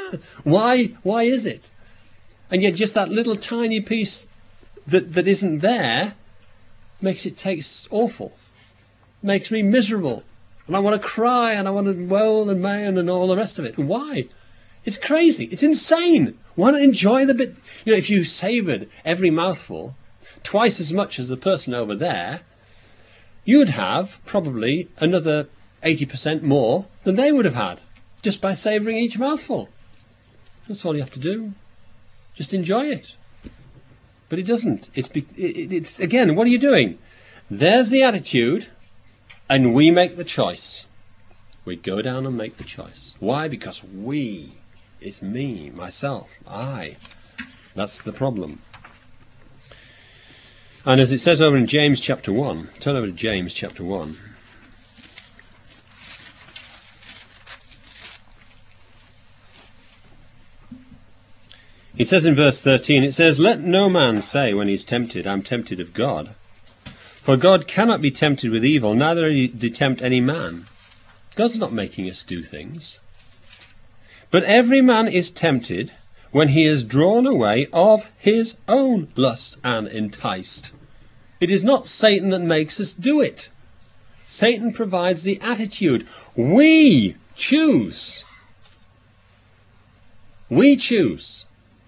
Why why is it? And yet just that little tiny piece that, that isn't there makes it taste awful. Makes me miserable. And I want to cry and I want to wail and moan and all the rest of it. Why? It's crazy. It's insane. Why not enjoy the bit? You know, if you savoured every mouthful twice as much as the person over there, you'd have probably another eighty percent more than they would have had just by savouring each mouthful. That's all you have to do. Just enjoy it. But it doesn't. It's, be, it, it's again, what are you doing? There's the attitude, and we make the choice. We go down and make the choice. Why? Because we. It's me, myself, I. That's the problem. And as it says over in James chapter one, turn over to James chapter one. It says in verse thirteen, it says, let no man say when he's tempted, I'm tempted of God. For God cannot be tempted with evil, neither did he tempt any man. God's not making us do things. But every man is tempted when he is drawn away of his own lust and enticed. It is not Satan that makes us do it. Satan provides the attitude. We choose. We choose.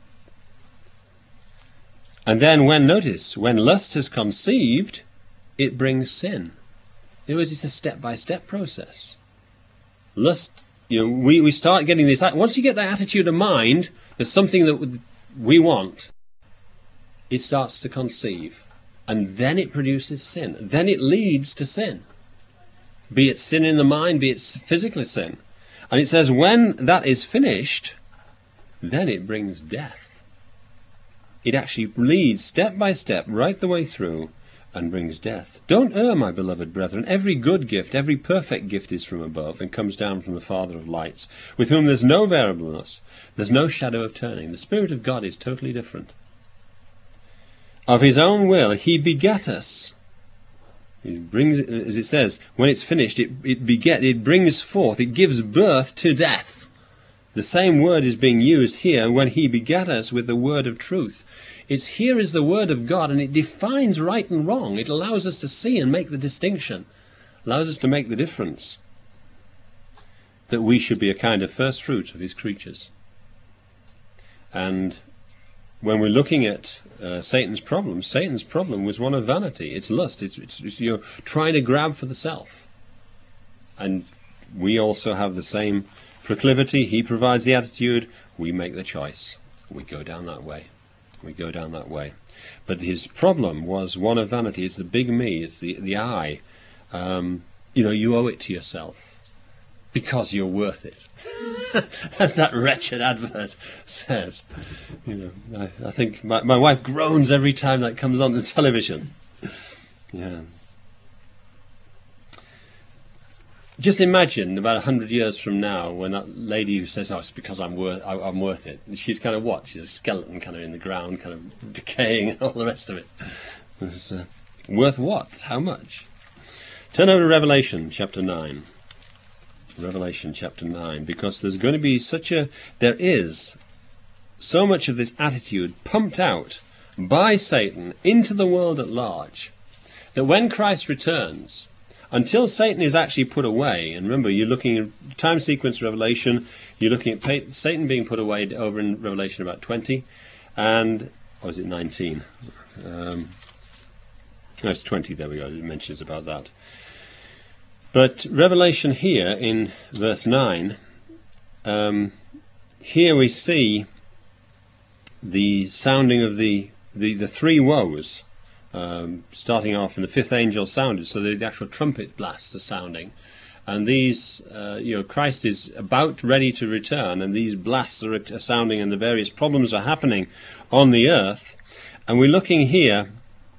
And then when, notice, when lust is conceived, it brings sin. In other words, it's a step-by-step process. Lust, you know, we, we start getting this, once you get that attitude of mind, there's something that we want, it starts to conceive. And then it produces sin. Then it leads to sin. Be it sin in the mind, be it physical sin. And it says when that is finished, then it brings death. It actually leads step by step right the way through and brings death. Don't err, my beloved brethren. Every good gift, every perfect gift is from above and comes down from the Father of lights, with whom there's no variableness, there's no shadow of turning. The Spirit of God is totally different. Of his own will he begat us. He brings, as it says, when it's finished, it, it beget, it brings forth, it gives birth to death. The same word is being used here, when he begat us with the word of truth. It's here is the word of God, and it defines right and wrong. It allows us to see and make the distinction, allows us to make the difference, that we should be a kind of first fruit of his creatures. And when we're looking at uh, Satan's problem, Satan's problem was one of vanity. It's lust. It's, it's, it's you're trying to grab for the self. And we also have the same proclivity. He provides the attitude. We make the choice. We go down that way. We go down that way. But his problem was one of vanity. It's the big me. It's the, the I. Um, you know, you owe it to yourself because you're worth it. As that wretched advert says. You know, I, I think my, my wife groans every time that comes on the television. Yeah. Just imagine about a hundred years from now, when that lady who says, "Oh, it's because I'm worth, I, I'm worth it," she's kind of what? She's a skeleton, kind of in the ground, kind of decaying, and all the rest of it. It's, uh, worth what? How much? Turn over to Revelation chapter nine. Revelation chapter nine, because there's going to be such a, there is so much of this attitude pumped out by Satan into the world at large, that when Christ returns, until Satan is actually put away, and remember, you're looking at time sequence Revelation, you're looking at Satan being put away over in Revelation about twenty, and, or is it nineteen? Um, no, it's twenty, there we go, it mentions about that. But Revelation here in verse nine, um, here we see the sounding of the, the, the three woes. Um, starting off, and the fifth angel sounded, so the, the actual trumpet blasts are sounding, and these, uh, you know, Christ is about ready to return, and these blasts are, are sounding, and the various problems are happening on the earth. And we're looking here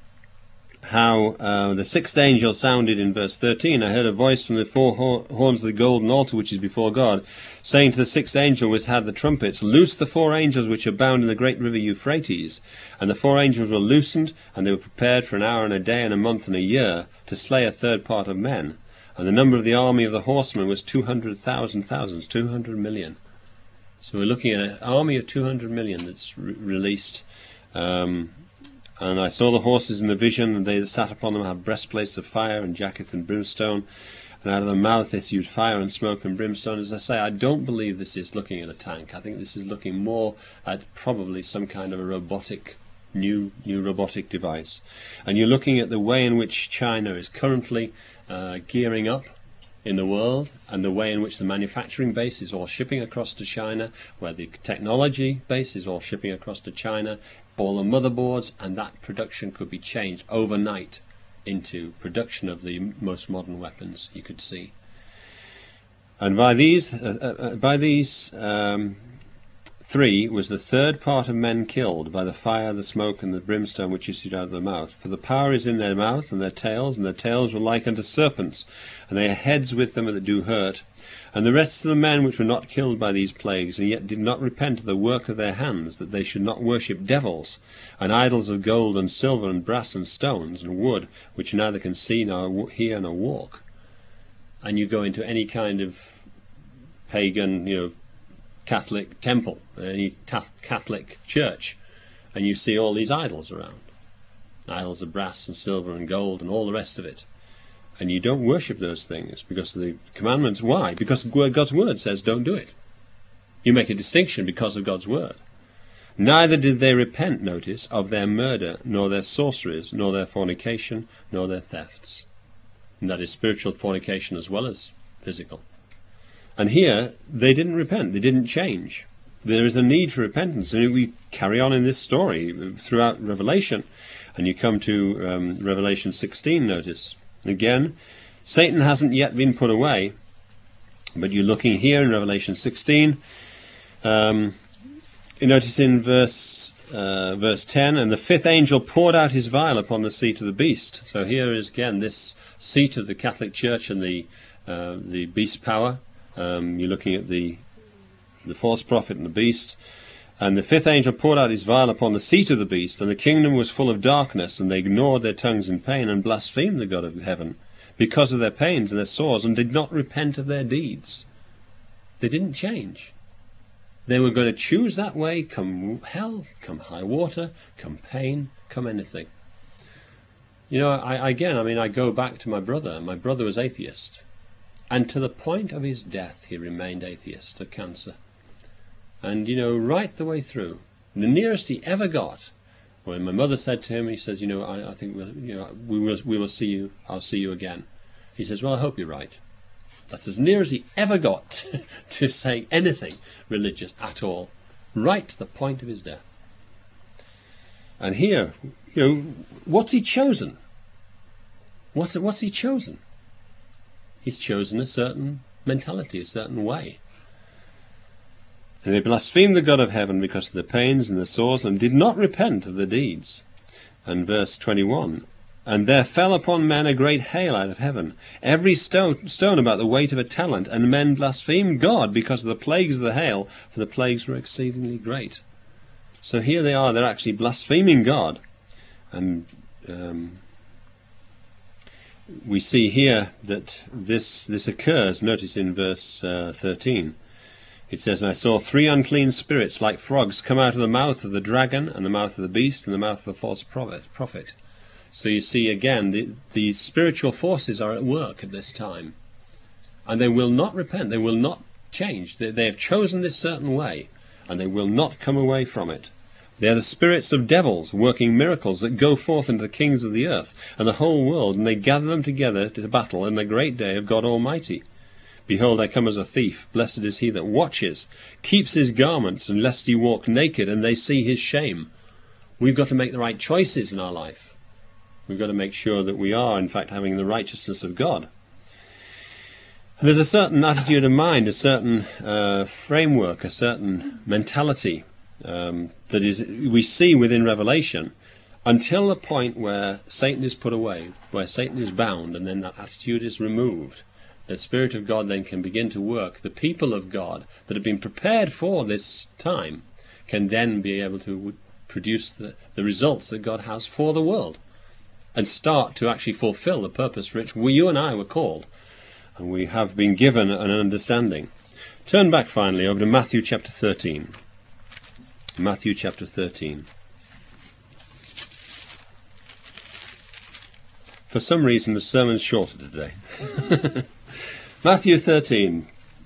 how uh, the sixth angel sounded in verse thirteen. I heard a voice from the four horns of the golden altar which is before God, saying to the sixth angel which had the trumpets, "Loose the four angels which are bound in the great river Euphrates." And the four angels were loosened, and they were prepared for an hour and a day and a month and a year to slay a third part of men. And the number of the army of the horsemen was two hundred thousand thousands, two hundred million. So we're looking at an army of two hundred million that's re released. Um, And I saw the horses in the vision, and they that sat upon them had breastplates of fire and jackets and brimstone, and out of their mouth issued fire and smoke and brimstone. As I say, I don't believe this is looking at a tank. I think this is looking more at probably some kind of a robotic, new new robotic device. And you're looking at the way in which China is currently uh, gearing up in the world, and the way in which the manufacturing base is all shipping across to China, where the technology base is all shipping across to China, all the motherboards, and that production could be changed overnight into production of the most modern weapons you could see. And by these, uh, uh, by these um, three was the third part of men killed by the fire, the smoke, and the brimstone which issued out of their mouth. For the power is in their mouth, and their tails, and their tails were like unto serpents, and their heads with them that do hurt. And the rest of the men which were not killed by these plagues, and yet did not repent of the work of their hands, that they should not worship devils, and idols of gold and silver and brass and stones and wood, which neither can see nor hear nor walk. And you go into any kind of pagan, you know, Catholic temple, any Catholic church, and you see all these idols around. Idols of brass and silver and gold and all the rest of it. And you don't worship those things because of the commandments. Why? Because God's word says don't do it. You make a distinction because of God's word. Neither did they repent, notice, of their murder, nor their sorceries, nor their fornication, nor their thefts. And that is spiritual fornication as well as physical. And here, they didn't repent. They didn't change. There is a need for repentance. And we carry on in this story throughout Revelation. And you come to um, Revelation sixteen, notice. Again, Satan hasn't yet been put away, but you're looking here in Revelation sixteen. Um, you notice in verse uh, verse ten, and the fifth angel poured out his vial upon the seat of the beast. So here is again this seat of the Catholic Church and the uh, the beast power. Um, you're looking at the the false prophet and the beast. And the fifth angel poured out his vial upon the seat of the beast, and the kingdom was full of darkness, and they ignored their tongues in pain and blasphemed the God of heaven because of their pains and their sores, and did not repent of their deeds. They didn't change. They were going to choose that way, come hell, come high water, come pain, come anything. You know, I, again, I mean, I go back to my brother. My brother was atheist. And to the point of his death, he remained atheist of cancer. And, you know, right the way through, the nearest he ever got, when my mother said to him, he says, you know, I, I think we'll, you know, we will, we will see you, I'll see you again. He says, well, I hope you're right. That's as near as he ever got to, to saying anything religious at all, right to the point of his death. And here, you know, what's he chosen? What's, what's he chosen? He's chosen a certain mentality, a certain way. And they blasphemed the God of heaven because of the pains and the sores, and did not repent of their deeds. And verse twenty-one, and there fell upon men a great hail out of heaven, every stone, stone about the weight of a talent, and men blasphemed God because of the plagues of the hail, for the plagues were exceedingly great. So here they are, they're actually blaspheming God. And um, we see here that this, this occurs, notice in verse uh, thirteen. It says, and I saw three unclean spirits like frogs come out of the mouth of the dragon, and the mouth of the beast, and the mouth of the false prophet. So you see again, the, the spiritual forces are at work at this time. And they will not repent, they will not change. They, they have chosen this certain way, and they will not come away from it. They are the spirits of devils working miracles that go forth into the kings of the earth and the whole world, and they gather them together to battle in the great day of God Almighty. Behold, I come as a thief. Blessed is he that watches, keeps his garments, and lest he walk naked, and they see his shame. We've got to make the right choices in our life. We've got to make sure that we are, in fact, having the righteousness of God. And there's a certain attitude of mind, a certain uh, framework, a certain mentality um, that is we see within Revelation, until the point where Satan is put away, where Satan is bound, and then that attitude is removed. The Spirit of God then can begin to work. The people of God that have been prepared for this time can then be able to produce the, the results that God has for the world and start to actually fulfill the purpose for which we, you and I were called, and we have been given an understanding. Turn back finally over to Matthew chapter thirteen. Matthew chapter thirteen. For some reason the sermon's shorter today. Matthew thirteen,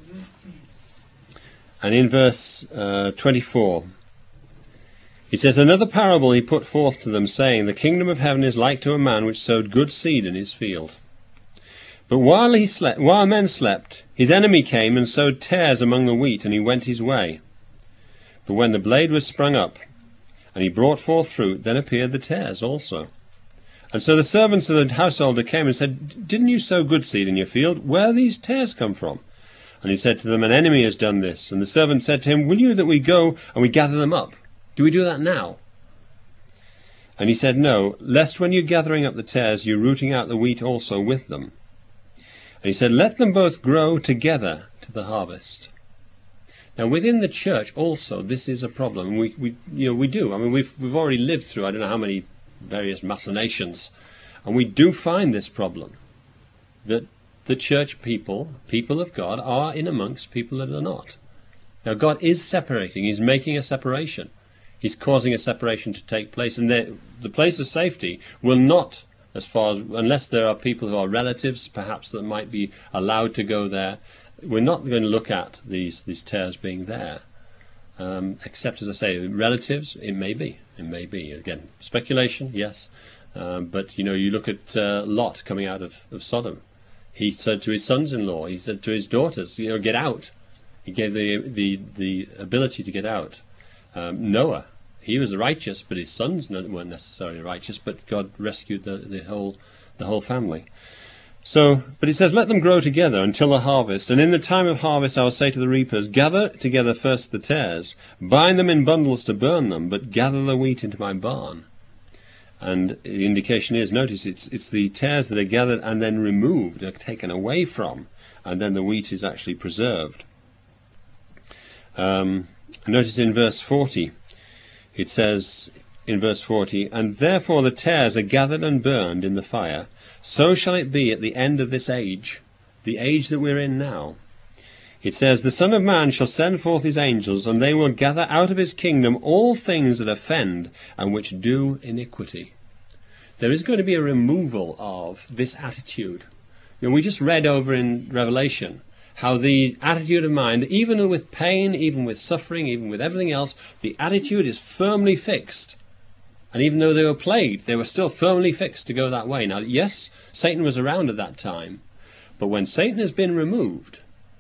and in verse uh, twenty-four, it says, another parable he put forth to them, saying, the kingdom of heaven is like to a man which sowed good seed in his field. But while he slept, while men slept, his enemy came and sowed tares among the wheat, and he went his way. But when the blade was sprung up, and he brought forth fruit, then appeared the tares also. And so the servants of the householder came and said, didn't you sow good seed in your field? Where do these tares come from? And he said to them, an enemy has done this. And the servant said to him, will you that we go and we gather them up? Do we do that now? And he said, no, lest when you're gathering up the tares, you're rooting out the wheat also with them. And he said, let them both grow together to the harvest. Now within the church also, this is a problem. We, we, you know, we do. I mean, we've, we've already lived through, I don't know how many various machinations, and we do find this problem, that the church people, people of God, are in amongst people that are not. Now God is separating, he's making a separation, he's causing a separation to take place, and the, the place of safety will not, as far as, unless there are people who are relatives perhaps that might be allowed to go there, we're not going to look at these, these tares being there. Um, except, as I say, relatives, it may be. It may be. Again, speculation, yes. Um, but, you know, you look at uh, Lot coming out of, of Sodom. He said to his sons-in-law, he said to his daughters, you know, get out. He gave the the, the ability to get out. Um, Noah, he was righteous, but his sons weren't necessarily righteous, but God rescued the, the whole the whole family. So, but it says, let them grow together until the harvest, and in the time of harvest I will say to the reapers, gather together first the tares, bind them in bundles to burn them, but gather the wheat into my barn. And the indication is, notice, it's, it's the tares that are gathered and then removed, are taken away from, and then the wheat is actually preserved. Um, notice in verse forty, it says, in verse forty, and therefore the tares are gathered and burned in the fire. So shall it be at the end of this age, the age that we're in now. It says, the Son of Man shall send forth his angels, and they will gather out of his kingdom all things that offend and which do iniquity. There is going to be a removal of this attitude. You know, we just read over in Revelation how the attitude of mind, even with pain, even with suffering, even with everything else, the attitude is firmly fixed. And even though they were plagued, they were still firmly fixed to go that way. Now, yes, Satan was around at that time, but when Satan has been removed,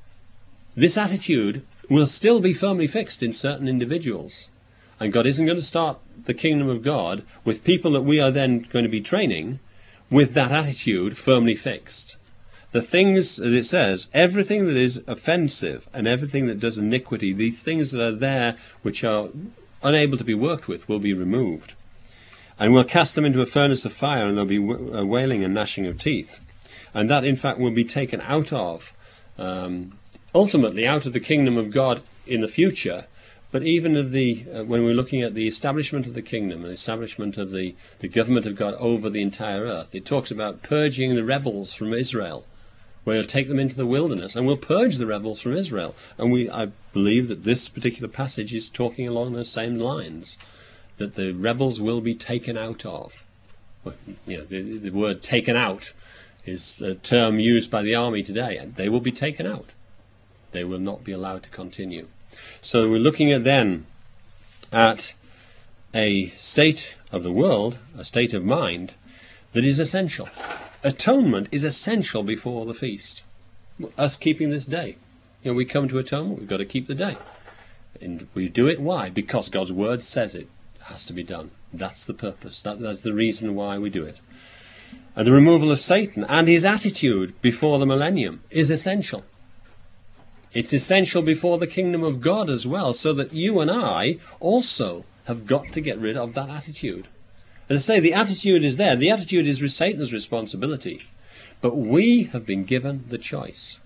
this attitude will still be firmly fixed in certain individuals. And God isn't going to start the kingdom of God with people that we are then going to be training with that attitude firmly fixed. The things, as it says, everything that is offensive and everything that does iniquity, these things that are there which are unable to be worked with, will be removed. And we'll cast them into a furnace of fire, and there'll be wailing and gnashing of teeth. And that, in fact, will be taken out of, um, ultimately out of the kingdom of God in the future, but even of the, uh, when we're looking at the establishment of the kingdom, and the establishment of the, the government of God over the entire earth, it talks about purging the rebels from Israel, where he'll take them into the wilderness, and we'll purge the rebels from Israel. And we, I believe that this particular passage is talking along those same lines, that the rebels will be taken out of. Well, you know, the, the word taken out is a term used by the army today, and they will be taken out. They will not be allowed to continue. So we're looking at then at a state of the world, a state of mind, that is essential. Atonement is essential before the feast. Us keeping this day. You know, we come to atonement, we've got to keep the day. And we do it, why? Because God's word says it has to be done. That's the purpose. That, that's the reason why we do it. And the removal of Satan and his attitude before the millennium is essential. It's essential before the kingdom of God as well, so that you and I also have got to get rid of that attitude. As I say, the attitude is there. The attitude is Satan's responsibility. But we have been given the choice.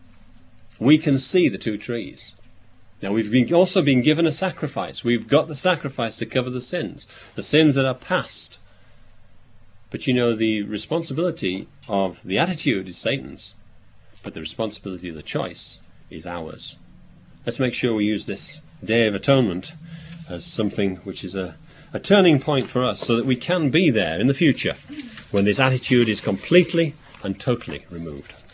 We can see the two trees. Now, we've been also been given a sacrifice. We've got the sacrifice to cover the sins, the sins that are past. But you know, the responsibility of the attitude is Satan's, but the responsibility of the choice is ours. Let's make sure we use this Day of Atonement as something which is a, a turning point for us, so that we can be there in the future when this attitude is completely and totally removed.